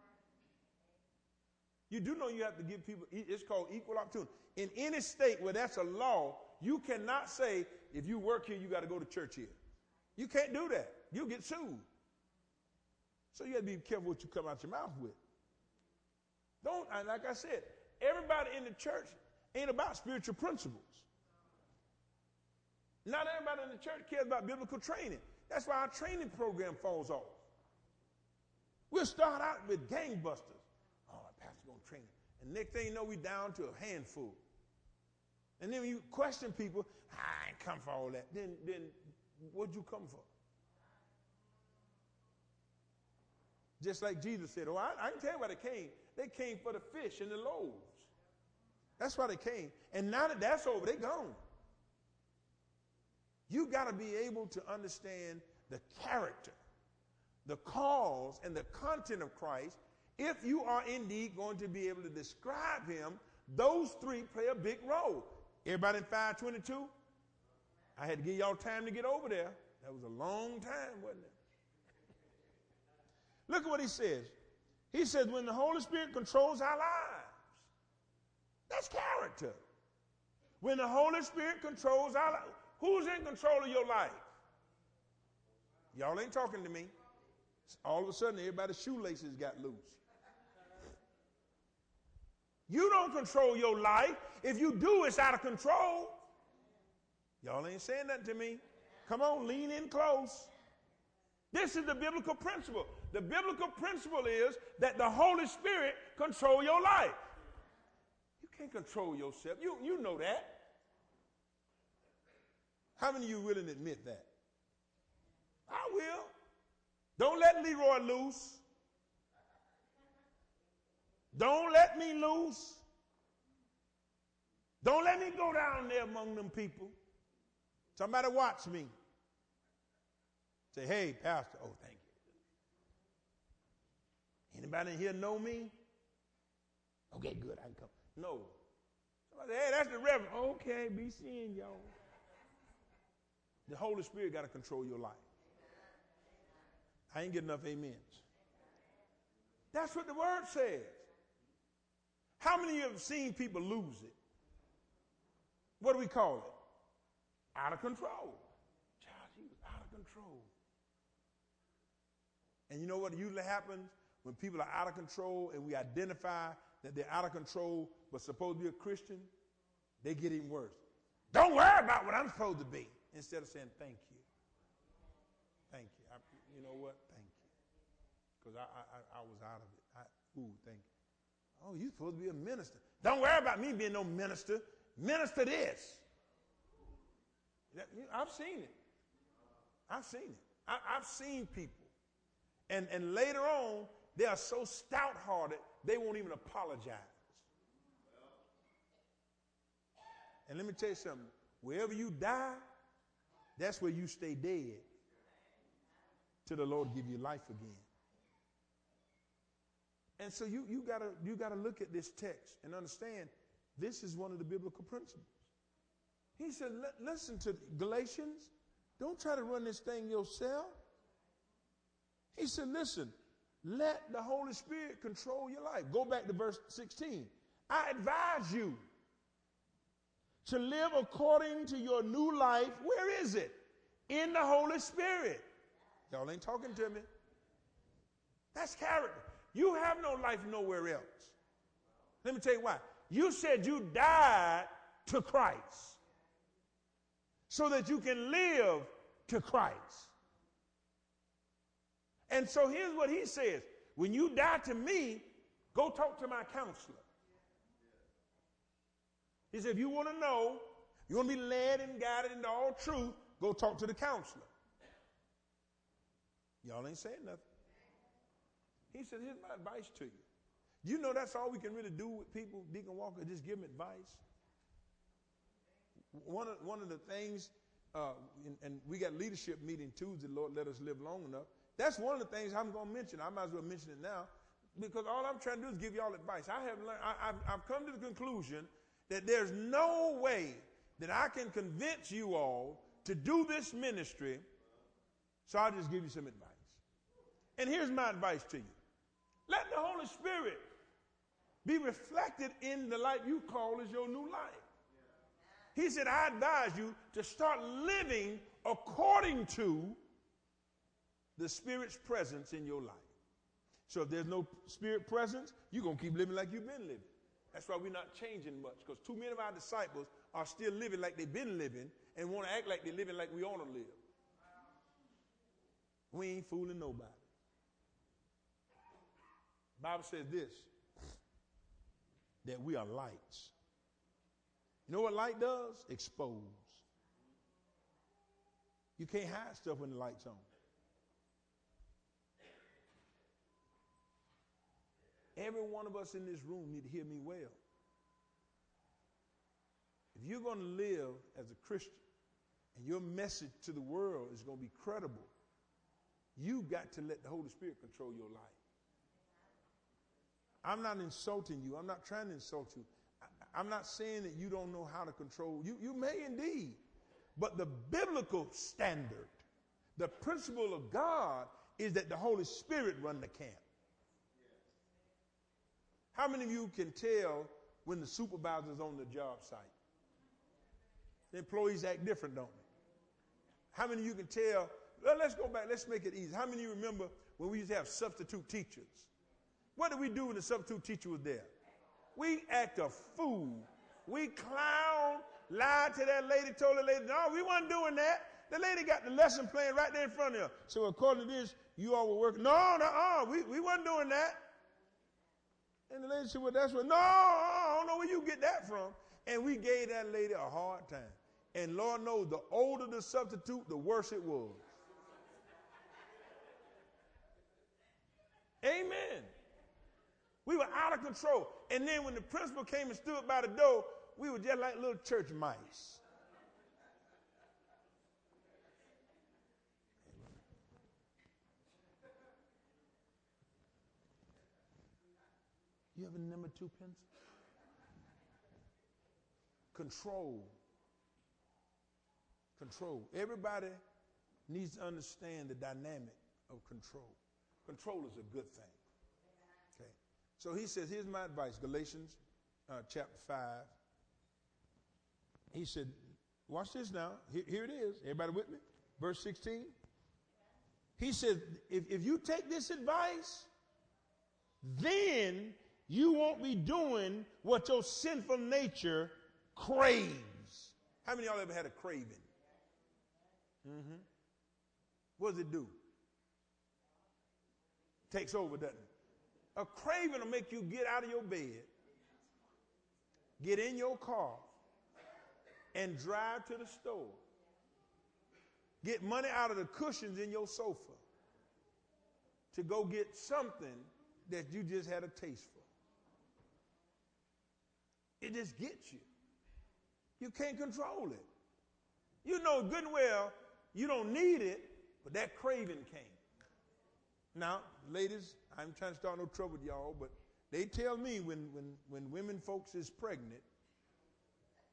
You do know you have to give people, it's called equal opportunity. In any state where that's a law, you cannot say, if you work here, you got to go to church here. You can't do that. You'll get sued. So you have to be careful what you come out your mouth with. Like I said, everybody in the church ain't about spiritual principles. Not everybody in the church cares about biblical training. That's why our training program falls off. We'll start out with gangbusters. Oh, our pastor's going to train. And next thing you know, we're down to a handful. And then when you question people, I ain't come for all that. Then what'd you come for? Just like Jesus said, I can tell you why they came. They came for the fish and the loaves. That's why they came. And now that that's over, they're gone. You got to be able to understand the character, the cause, and the content of Christ. If you are indeed going to be able to describe him, those three play a big role. Everybody in 522? I had to give y'all time to get over there. That was a long time, wasn't it? Look at what he says. He says, when the Holy Spirit controls our lives, that's character. When the Holy Spirit controls our lives, who's in control of your life? Y'all ain't talking to me. All of a sudden, everybody's shoelaces got loose. You don't control your life. If you do, it's out of control. Y'all ain't saying nothing to me. Come on, lean in close. This is the biblical principle. The biblical principle is that the Holy Spirit control your life. You can't control yourself. You know that. How many of you willing to admit that? I will. Don't let Leroy loose. Don't let me loose. Don't let me go down there among them people. Somebody watch me. Say, hey, Pastor. Oh, thank you. Anybody in here know me? Okay, good. I can come. No. Somebody say, hey, that's the Reverend. Okay, be seeing y'all. The Holy Spirit got to control your life. I ain't get enough amens. That's what the word says. How many of you have seen people lose it? What do we call it? Out of control. Child, he was out of control. And you know what usually happens when people are out of control and we identify that they're out of control but supposed to be a Christian? They get even worse. Don't worry about what I'm supposed to be. Instead of saying, thank you. Thank you. You know what? Thank you. Because I was out of it. Thank you. Oh, you're supposed to be a minister. Don't worry about me being no minister. Minister this. I've seen it. I've seen it. I've seen people. And later on, they are so stout-hearted, they won't even apologize. And let me tell you something. Wherever you die, that's where you stay dead till the Lord give you life again. And so you gotta look at this text and understand This is one of the biblical principles. He said, listen to Galatians. Don't try to run this thing yourself. He said, listen, let the Holy Spirit control your life. Go back to verse 16. I advise you to live according to your new life. Where is it? In the Holy Spirit. Y'all ain't talking to me. That's character. You have no life nowhere else. Let me tell you why. You said you died to Christ so that you can live to Christ. And so here's what he says. When you die to me, go talk to my counselor. He said, if you want to know, you want to be led and guided into all truth, go talk to the counselor. Y'all ain't saying nothing. He said, here's my advice to you. You know that's all we can really do with people, Deacon Walker, just give them advice. One of the things, and we got leadership meeting Tuesday, Lord, let us live long enough. That's one of the things I'm going to mention. I might as well mention it now because all I'm trying to do is give y'all advice. I've come to the conclusion that there's no way that I can convince you all to do this ministry, so I'll just give you some advice. And here's my advice to you. Let the Holy Spirit be reflected in the life you call as your new life. He said, I advise you to start living according to the Spirit's presence in your life. So if there's no Spirit presence, you're going to keep living like you've been living. That's why we're not changing much, because too many of our disciples are still living like they've been living and want to act like they're living like we ought to live. We ain't fooling nobody. The Bible says this, that we are lights. You know what light does? Expose. You can't hide stuff when the light's on. Every one of us in this room need to hear me well. If you're going to live as a Christian and your message to the world is going to be credible, you got to let the Holy Spirit control your life. I'm not insulting you. I'm not trying to insult you. I'm not saying that you don't know how to control. You may indeed. But the biblical standard, the principle of God, is that the Holy Spirit run the camp. How many of you can tell when the supervisor's on the job site? The employees act different, don't they? How many of you can tell? Well, let's go back. Let's make it easy. How many of you remember when we used to have substitute teachers? What did we do when the substitute teacher was there? We act a fool. We clown, lied to that lady, told the lady, no, we wasn't doing that. The lady got the lesson plan right there in front of her. So according to this, you all were working. No, we wasn't doing that. And the lady said, well, that's what, no, I don't know where you get that from. And we gave that lady a hard time. And Lord knows, the older the substitute, the worse it was. Amen. We were out of control. And then when the principal came and stood by the door, we were just like little church mice. You have a number 2 pencil? Control. Control. Everybody needs to understand the dynamic of control. Control is a good thing. Okay. So he says, here's my advice, Galatians chapter 5. He said, watch this now. Here it is. Everybody with me? Verse 16. He said, if you take this advice, then you won't be doing what your sinful nature craves. How many of y'all ever had a craving? Mm-hmm. What does it do? Takes over, doesn't it? A craving will make you get out of your bed, get in your car, and drive to the store. Get money out of the cushions in your sofa to go get something that you just had a taste for. It just gets you. You can't control it. You know good and well you don't need it, but that craving came. Now, ladies, I'm trying to start no trouble with y'all, but they tell me when women folks is pregnant,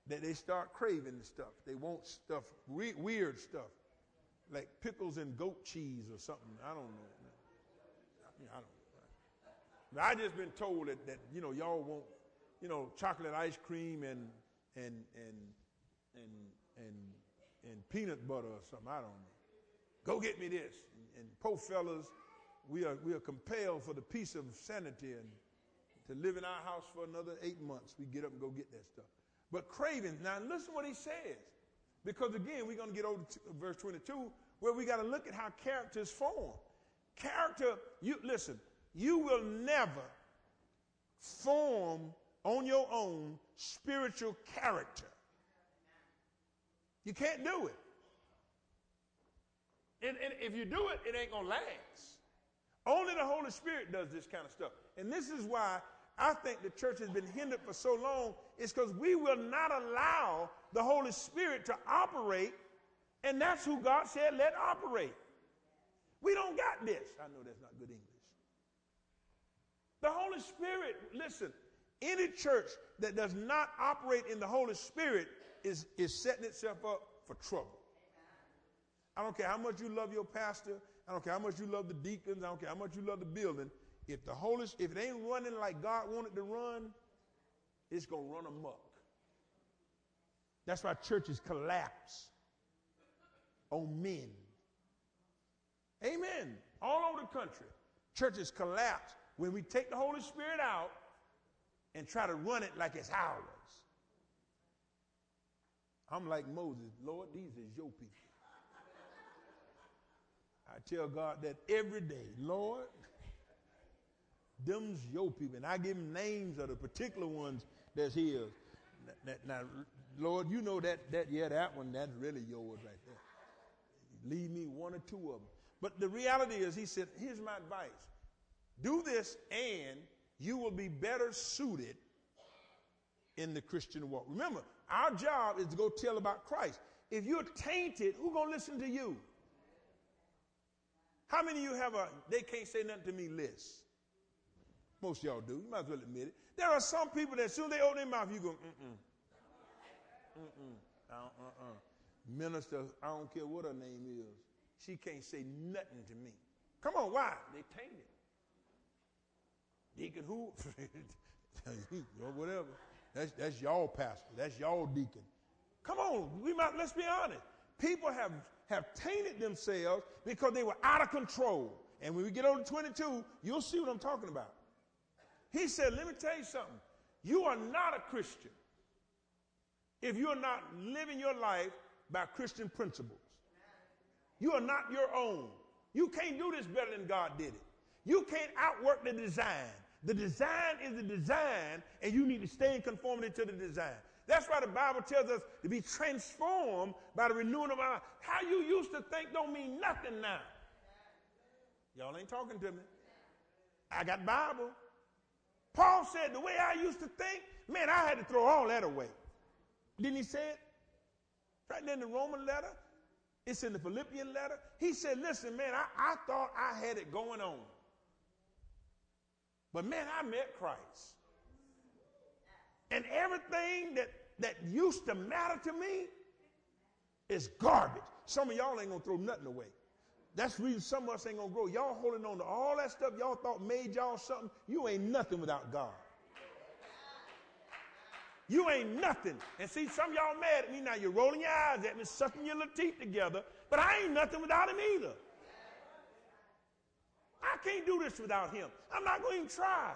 that they start craving stuff. They want stuff, weird stuff, like pickles and goat cheese or something. I don't know. I don't know. But I just been told that y'all want chocolate ice cream and peanut butter or something. I don't know. Go get me this. And poor fellas, we are compelled for the peace of sanity and to live in our house for another 8 months. We get up and go get that stuff. But craving, now listen what he says. Because again, we're going to get over to verse 22, where we got to look at how character is formed. Character, you will never form on your own spiritual character. You can't do it. And if you do it, it ain't going to last. Only the Holy Spirit does this kind of stuff. And this is why I think the church has been hindered for so long, is because we will not allow the Holy Spirit to operate, and that's who God said let operate. We don't got this. I know that's not good English. The Holy Spirit, listen, any church that does not operate in the Holy Spirit is setting itself up for trouble. I don't care how much you love your pastor. I don't care how much you love the deacons. I don't care how much you love the building. If it ain't running like God wanted to run, it's going to run amok. That's why churches collapse on men. Amen. All over the country, churches collapse when we take the Holy Spirit out and try to run it like it's ours. I'm like Moses. Lord, these is your people. I tell God that every day. Lord, them's your people. And I give him names of the particular ones that's his. Now, Lord, you know that one, that's really yours right there. Leave me one or two of them. But the reality is, he said, here's my advice. Do this and you will be better suited in the Christian walk. Remember, our job is to go tell about Christ. If you're tainted, who's going to listen to you? How many of you have they can't say nothing to me list? Most of y'all do. You might as well admit it. There are some people that as soon as they open their mouth, you go, Minister, I don't care what her name is. She can't say nothing to me. Come on, why? They tainted. Deacon who? Or whatever. That's y'all pastor. That's y'all deacon. Come on, let's be honest. People have tainted themselves because they were out of control. And when we get over to 22, you'll see what I'm talking about. He said, let me tell you something. You are not a Christian if you are not living your life by Christian principles. You are not your own. You can't do this better than God did it. You can't outwork the design. The design is the design, and you need to stay in conformity to the design. That's why the Bible tells us to be transformed by the renewing of our mind. How you used to think don't mean nothing now. Y'all ain't talking to me. I got Bible. Paul said the way I used to think, man, I had to throw all that away. Didn't he say it? Right there in the Roman letter. It's in the Philippian letter. He said, listen, man, I thought I had it going on. But man, I met Christ. And everything that used to matter to me is garbage. Some of y'all ain't going to throw nothing away. That's the reason some of us ain't going to grow. Y'all holding on to all that stuff y'all thought made y'all something. You ain't nothing without God. You ain't nothing. And see, some of y'all mad at me now. You're rolling your eyes at me, sucking your little teeth together. But I ain't nothing without him either. I can't do this without him. I'm not going to even try.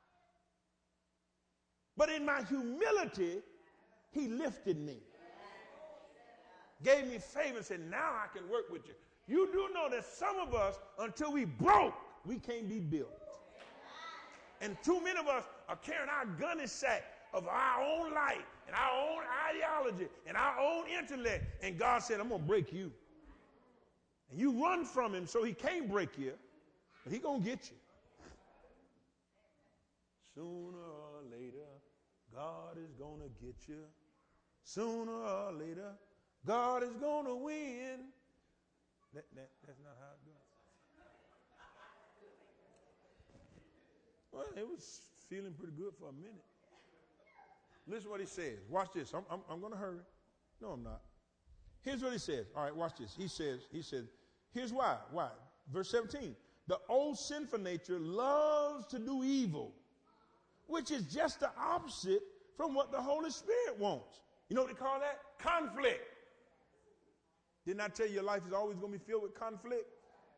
But in my humility, he lifted me. Gave me favor and said, now I can work with you. You do know that some of us, until we broke, we can't be built. And too many of us are carrying our gunny sack of our own life and our own ideology and our own intellect. And God said, I'm going to break you. And you run from him so he can't break you, but he going to get you. Sooner or later, God is going to get you. Sooner or later, God is going to win. That's not how it goes. Well, it was feeling pretty good for a minute. Listen what he says. Watch this. I'm going to hurry. No, I'm not. Here's what he says. All right, watch this. He says, here's why. Why? Verse 17. The old sinful nature loves to do evil, which is just the opposite from what the Holy Spirit wants. You know what they call that? Conflict. Didn't I tell you your life is always going to be filled with conflict?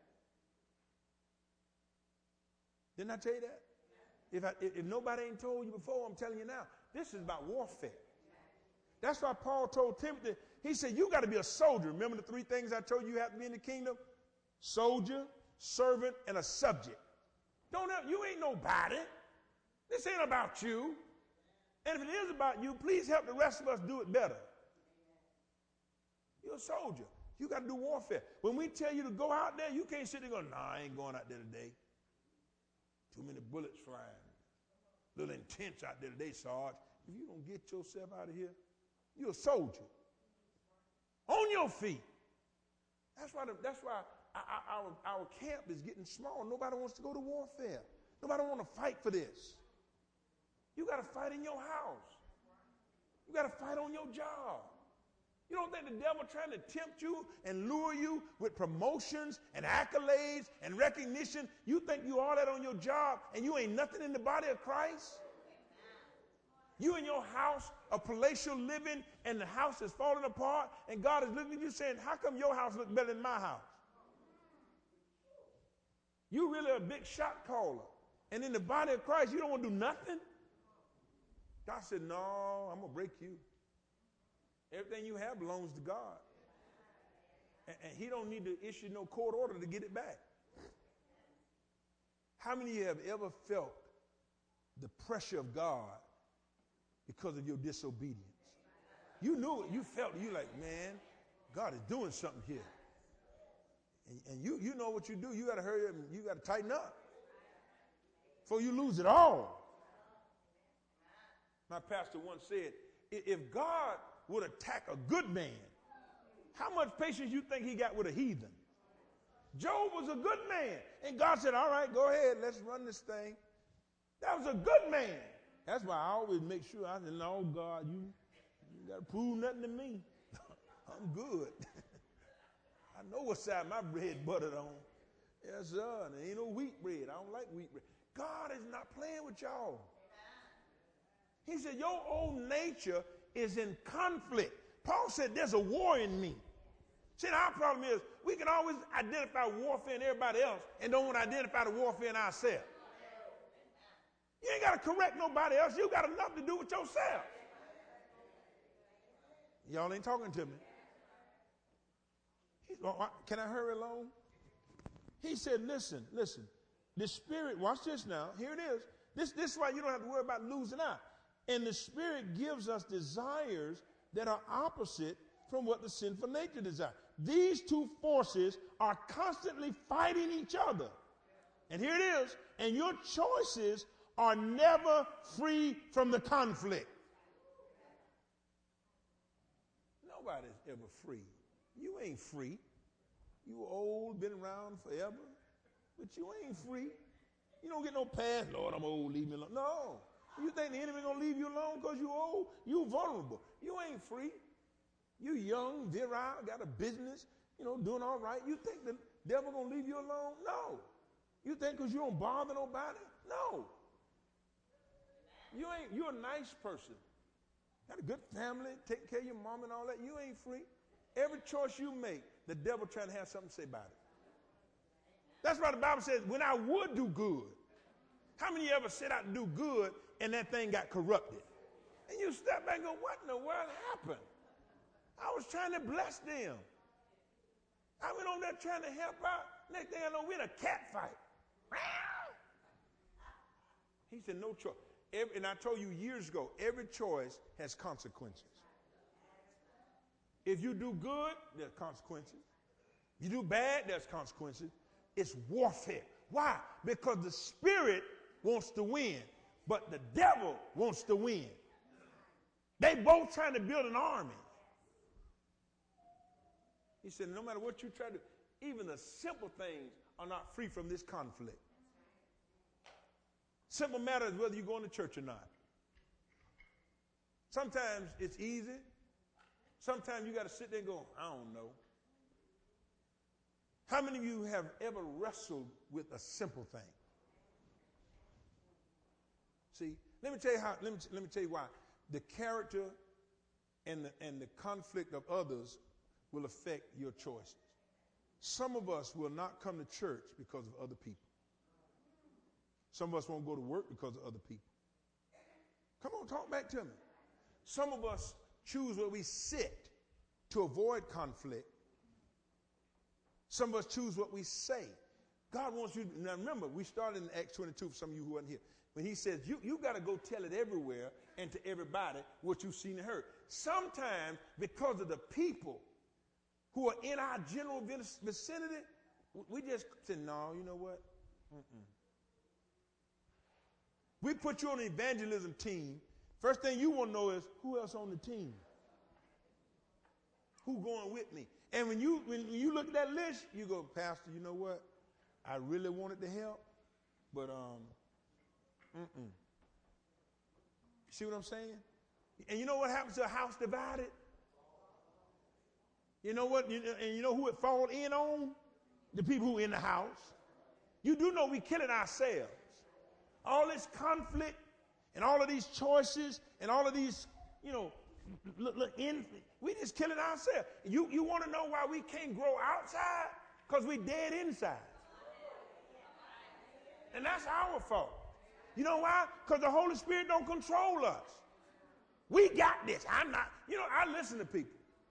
Didn't I tell you that? If nobody ain't told you before, I'm telling you now. This is about warfare. That's why Paul told Timothy, he said, you got to be a soldier. Remember the three things I told you have to be in the kingdom? Soldier, servant, and a subject. You ain't nobody. This ain't about you. And if it is about you, please help the rest of us do it better. You're a soldier. You got to do warfare. When we tell you to go out there, you can't sit there going, nah, I ain't going out there today. Too many bullets flying. A little intense out there today, Sarge. If you don't get yourself out of here, you're a soldier. On your feet. That's why our camp is getting small. Nobody wants to go to warfare. Nobody wants to fight for this. You got to fight in your house. You got to fight on your job. You don't think the devil trying to tempt you and lure you with promotions and accolades and recognition? You think you all that on your job and you ain't nothing in the body of Christ? You in your house, a palatial living, and the house is falling apart, and God is looking at you saying, how come your house look better than my house? You really a big shot caller. And in the body of Christ, you don't want to do nothing? God said, no, I'm going to break you. Everything you have belongs to God. And he don't need to issue no court order to get it back. How many of you have ever felt the pressure of God because of your disobedience? You knew it. You felt it. You like, man, God is doing something here. And you know what you do. You got to hurry up and you got to tighten up before you lose it all. My pastor once said, if God would attack a good man, how much patience you think he got with a heathen? Job was a good man. And God said, all right, go ahead, let's run this thing. That was a good man. That's why I always make sure I say, no, God, you got to prove nothing to me. I'm good. I know what side my bread buttered on. Yes, sir. There ain't no wheat bread. I don't like wheat bread. God is not playing with y'all. He said, your old nature is in conflict. Paul said, there's a war in me. See, our problem is we can always identify warfare in everybody else and don't want to identify the warfare in ourselves. You ain't got to correct nobody else. You got enough to do with yourself. Y'all ain't talking to me. Can I hurry along? He said, listen. The Spirit, watch this now. Here it is. This is why you don't have to worry about losing out. And the Spirit gives us desires that are opposite from what the sinful nature desires. These two forces are constantly fighting each other. And here it is. And your choices are never free from the conflict. Nobody's ever free. You ain't free. You old, been around forever, but you ain't free. You don't get no pass. Lord, I'm old, leave me alone. No. You think the enemy gonna leave you alone because you old? You vulnerable. You ain't free. You young, virile, got a business, doing all right. You think the devil gonna leave you alone? No. You think because you don't bother nobody? No. You're a nice person. Got a good family, taking care of your mom and all that. You ain't free. Every choice you make, the devil trying to have something to say about it. That's why the Bible says, when I would do good. How many of you ever set out to do good and that thing got corrupted? And you step back and go, what in the world happened? I was trying to bless them. I went on there trying to help out. Next thing I know, we're in a cat fight. He said, no choice. And I told you years ago, every choice has consequences. If you do good, there's consequences. If you do bad, there's consequences. It's warfare. Why? Because the Spirit wants to win, but the devil wants to win. They both trying to build an army. He said, no matter what you try to do, even the simple things are not free from this conflict. Simple matter is whether you're going to church or not. Sometimes it's easy. Sometimes you got to sit there and go, I don't know. How many of you have ever wrestled with a simple thing? See, let me tell you how. Let me tell you why. The character and the conflict of others will affect your choices. Some of us will not come to church because of other people. Some of us won't go to work because of other people. Come on, talk back to me. Some of us choose where we sit to avoid conflict. Some of us choose what we say. God wants you to, now remember, we started in Acts 22 for some of you who weren't here. When he says, you got to go tell it everywhere and to everybody what you've seen and heard. Sometimes because of the people who are in our general vicinity, we just say, no, you know what? We put you on the evangelism team. First thing you want to know is who else on the team? Who going with me? And when you look at that list, you go, Pastor, you know what? I really wanted to help, but See what I'm saying? And you know what happens to a house divided? You know what? And you know who it falls in on? The people who are in the house. You do know we're killing ourselves. All this conflict and all of these choices and all of these, we just killing ourselves. You want to know why we can't grow outside? Because we dead inside. And that's our fault. You know why? Because the Holy Spirit don't control us. We got this. I'm not, I listen to people.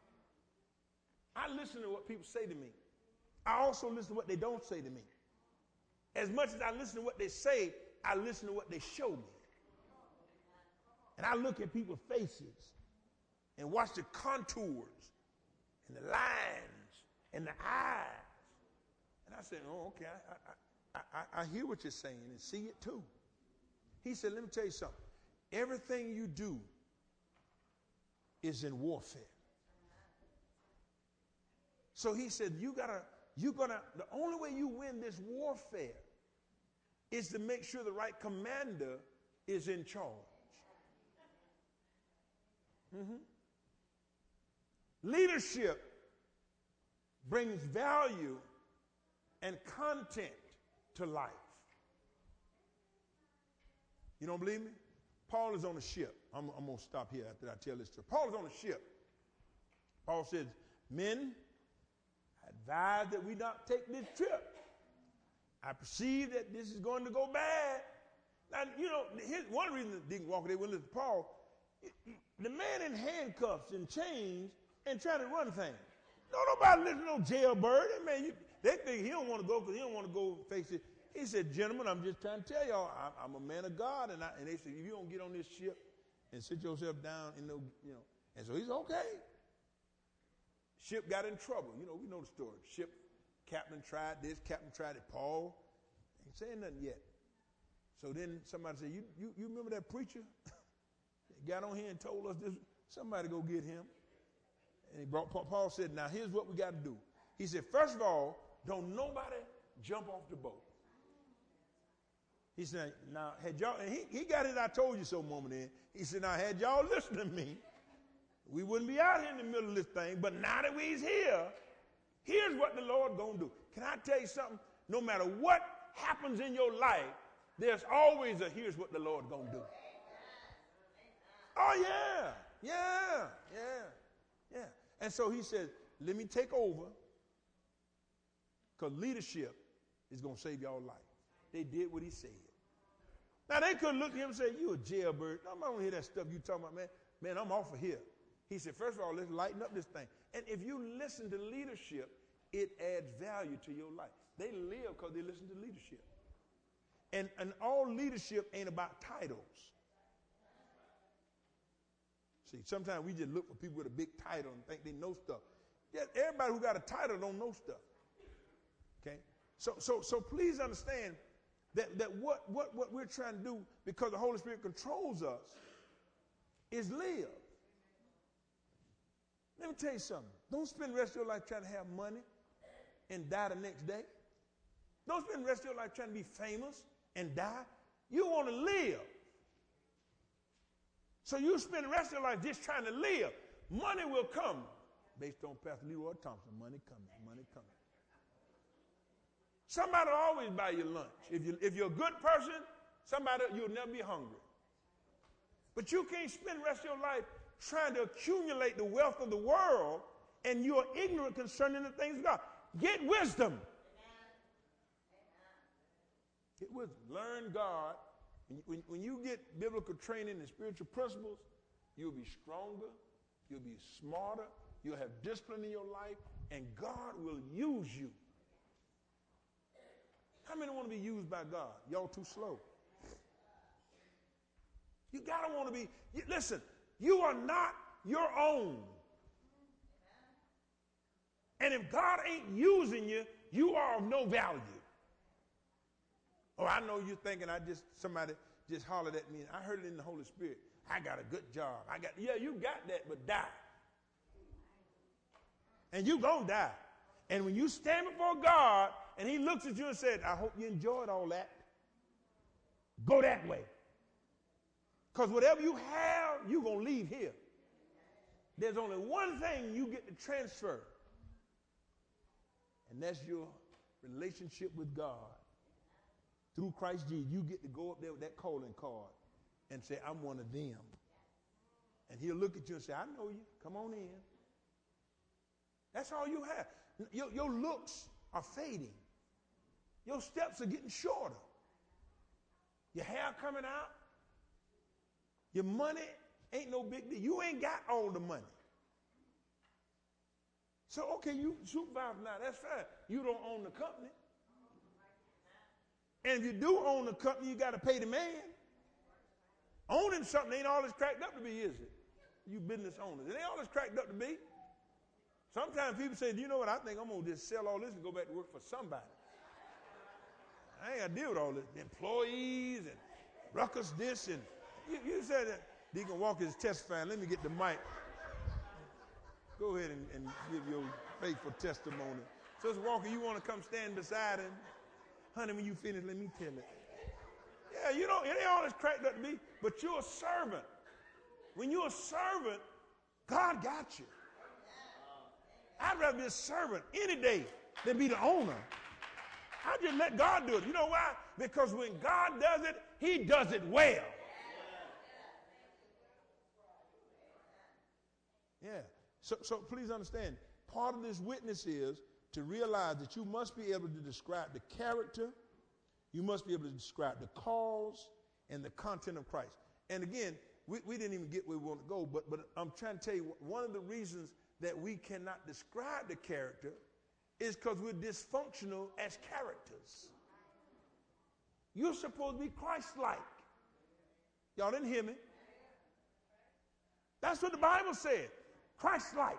I listen to what people say to me. I also listen to what they don't say to me. As much as I listen to what they say, I listen to what they show me. And I look at people's faces and watch the contours and the lines and the eyes. And I said, oh, okay, I hear what you're saying and see it too. He said, let me tell you something. Everything you do is in warfare. So he said, the only way you win this warfare is to make sure the right commander is in charge. Leadership brings value and content to life. You don't believe me? Paul is on a ship. I'm going to stop here after I tell this story. Paul is on a ship. Paul says, men, I advise that we not take this trip. I perceive that this is going to go bad. Now, one reason that they didn't walk, they wouldn't listen to Paul. The man in handcuffs and chains and trying to run things. Nobody listen to no jailbird. Man, they think he don't want to go because he don't want to go face it. He said, gentlemen, I'm just trying to tell y'all, I'm a man of God. And they said, if you don't get on this ship and sit yourself down, And so he's okay. Ship got in trouble. We know the story. Ship captain tried this, captain tried it. Paul ain't saying nothing yet. So then somebody said, you remember that preacher? He got on here and told us this. Somebody go get him. And Paul said, now here's what we got to do. He said, first of all, don't nobody jump off the boat. He said, now, had y'all, and he got his I told you so moment in. He said, now, had y'all listened to me, we wouldn't be out here in the middle of this thing. But now that we's here, here's what the Lord going to do. Can I tell you something? No matter what happens in your life, there's always a here's what the Lord going to do. Oh, yeah. And so he said, let me take over because leadership is going to save y'all life. They did what he said. Now, they could look at him and say, you a jailbird. No, I don't hear that stuff you talking about, man. Man, I'm off of here. He said, first of all, let's lighten up this thing. And if you listen to leadership, it adds value to your life. They live because they listen to leadership. And all leadership ain't about titles. See, sometimes we just look for people with a big title and think they know stuff. Yeah, everybody who got a title don't know stuff. Okay? So please understand that what we're trying to do, because the Holy Spirit controls us, is live. Let me tell you something. Don't spend the rest of your life trying to have money and die the next day. Don't spend the rest of your life trying to be famous and die. You want to live So you spend the rest of your life just trying to live. Money will come. Based on Pastor Leroy Thompson, money coming, money coming. Somebody will always buy you lunch. If you're a good person, you'll never be hungry. But you can't spend the rest of your life trying to accumulate the wealth of the world and you are ignorant concerning the things of God. Get wisdom. Get wisdom. Learn God. When you get biblical training and spiritual principles, you'll be stronger, you'll be smarter, you'll have discipline in your life, and God will use you. How many want to be used by God? Y'all too slow. You got to want to be. Listen, you are not your own. And if God ain't using you, you are of no value. Oh, I know you're thinking somebody just hollered at me. I heard it in the Holy Spirit. I got a good job. Yeah, you got that, but die. And you gonna die. And when you stand before God and he looks at you and said, I hope you enjoyed all that. Go that way. Because whatever you have, you're going to leave here. There's only one thing you get to transfer. And that's your relationship with God. Through Christ Jesus, you get to go up there with that calling card and say, I'm one of them. And he'll look at you and say, I know you. Come on in. That's all you have. Your looks are fading. Your steps are getting shorter. Your hair coming out. Your money ain't no big deal. You ain't got all the money. So, okay, you supervise now. That's fine. You don't own the company. And if you do own the company, you got to pay the man. Owning something ain't all it's cracked up to be, is it? You business owners. It ain't all it's cracked up to be. Sometimes people say, do you know what? I think I'm going to just sell all this and go back to work for somebody. I ain't got to deal with all this. The employees and ruckus this. And you said that. Deacon Walker is testifying. Let me get the mic. Go ahead and give your faithful testimony. Sister Walker, you want to come stand beside him? Honey, when you finish, let me tell it. Yeah, you know, it ain't all it's cracked up to be, but you're a servant. When you're a servant, God got you. I'd rather be a servant any day than be the owner. I just let God do it. You know why? Because when God does it, he does it well. Yeah. So please understand, part of this witness is to realize that you must be able to describe the character, you must be able to describe the cause and the content of Christ. And again, we didn't even get where we want to go, but I'm trying to tell you, one of the reasons that we cannot describe the character is because we're dysfunctional as characters. You're supposed to be Christ-like. Y'all didn't hear me? That's what the Bible said. Christ-like.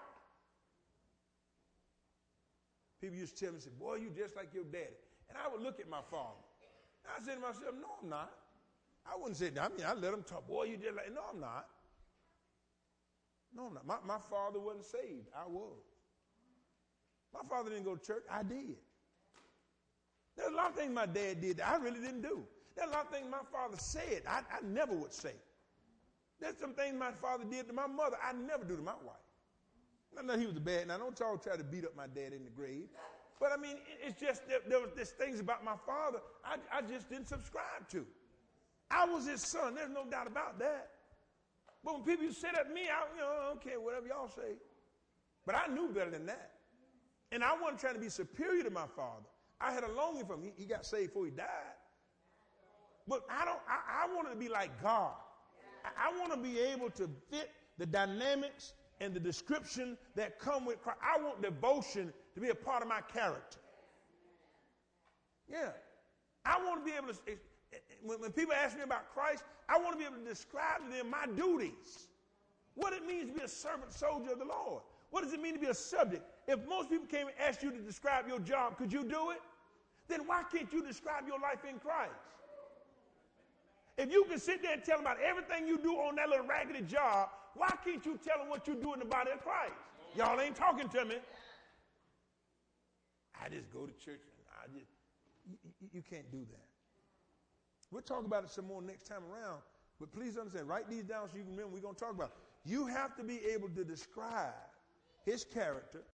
People used to tell me, say, boy, you just like your daddy. And I would look at my father. I said to myself, no, I'm not. I wouldn't say that. I mean, I let him talk. Boy, you just like, no, I'm not. No, I'm not. My father wasn't saved. I was. My father didn't go to church. I did. There's a lot of things my dad did that I really didn't do. There's a lot of things my father said I never would say. There's some things my father did to my mother I never do to my wife. Not that he was a bad. Now, don't y'all try to beat up my dad in the grave. But, I mean, it's just there was these things about my father I just didn't subscribe to. I was his son. There's no doubt about that. But when people say that to me, I don't care, whatever y'all say. But I knew better than that. And I wasn't trying to be superior to my father. I had a longing for him. He got saved before he died. But I wanted to be like God. I want to be able to fit the dynamics and the description that come with Christ. I want devotion to be a part of my character. Yeah. I want to be able to, when people ask me about Christ, I want to be able to describe to them my duties. What it means to be a servant soldier of the Lord. What does it mean to be a subject? If most people came and asked you to describe your job, could you do it? Then why can't you describe your life in Christ? If you can sit there and tell them about everything you do on that little raggedy job, why can't you tell them what you do in the body of Christ? Y'all ain't talking to me. I just go to church and you can't do that. We'll talk about it some more next time around, But please understand, write these down so you can remember we're going to talk about it. You have to be able to describe his character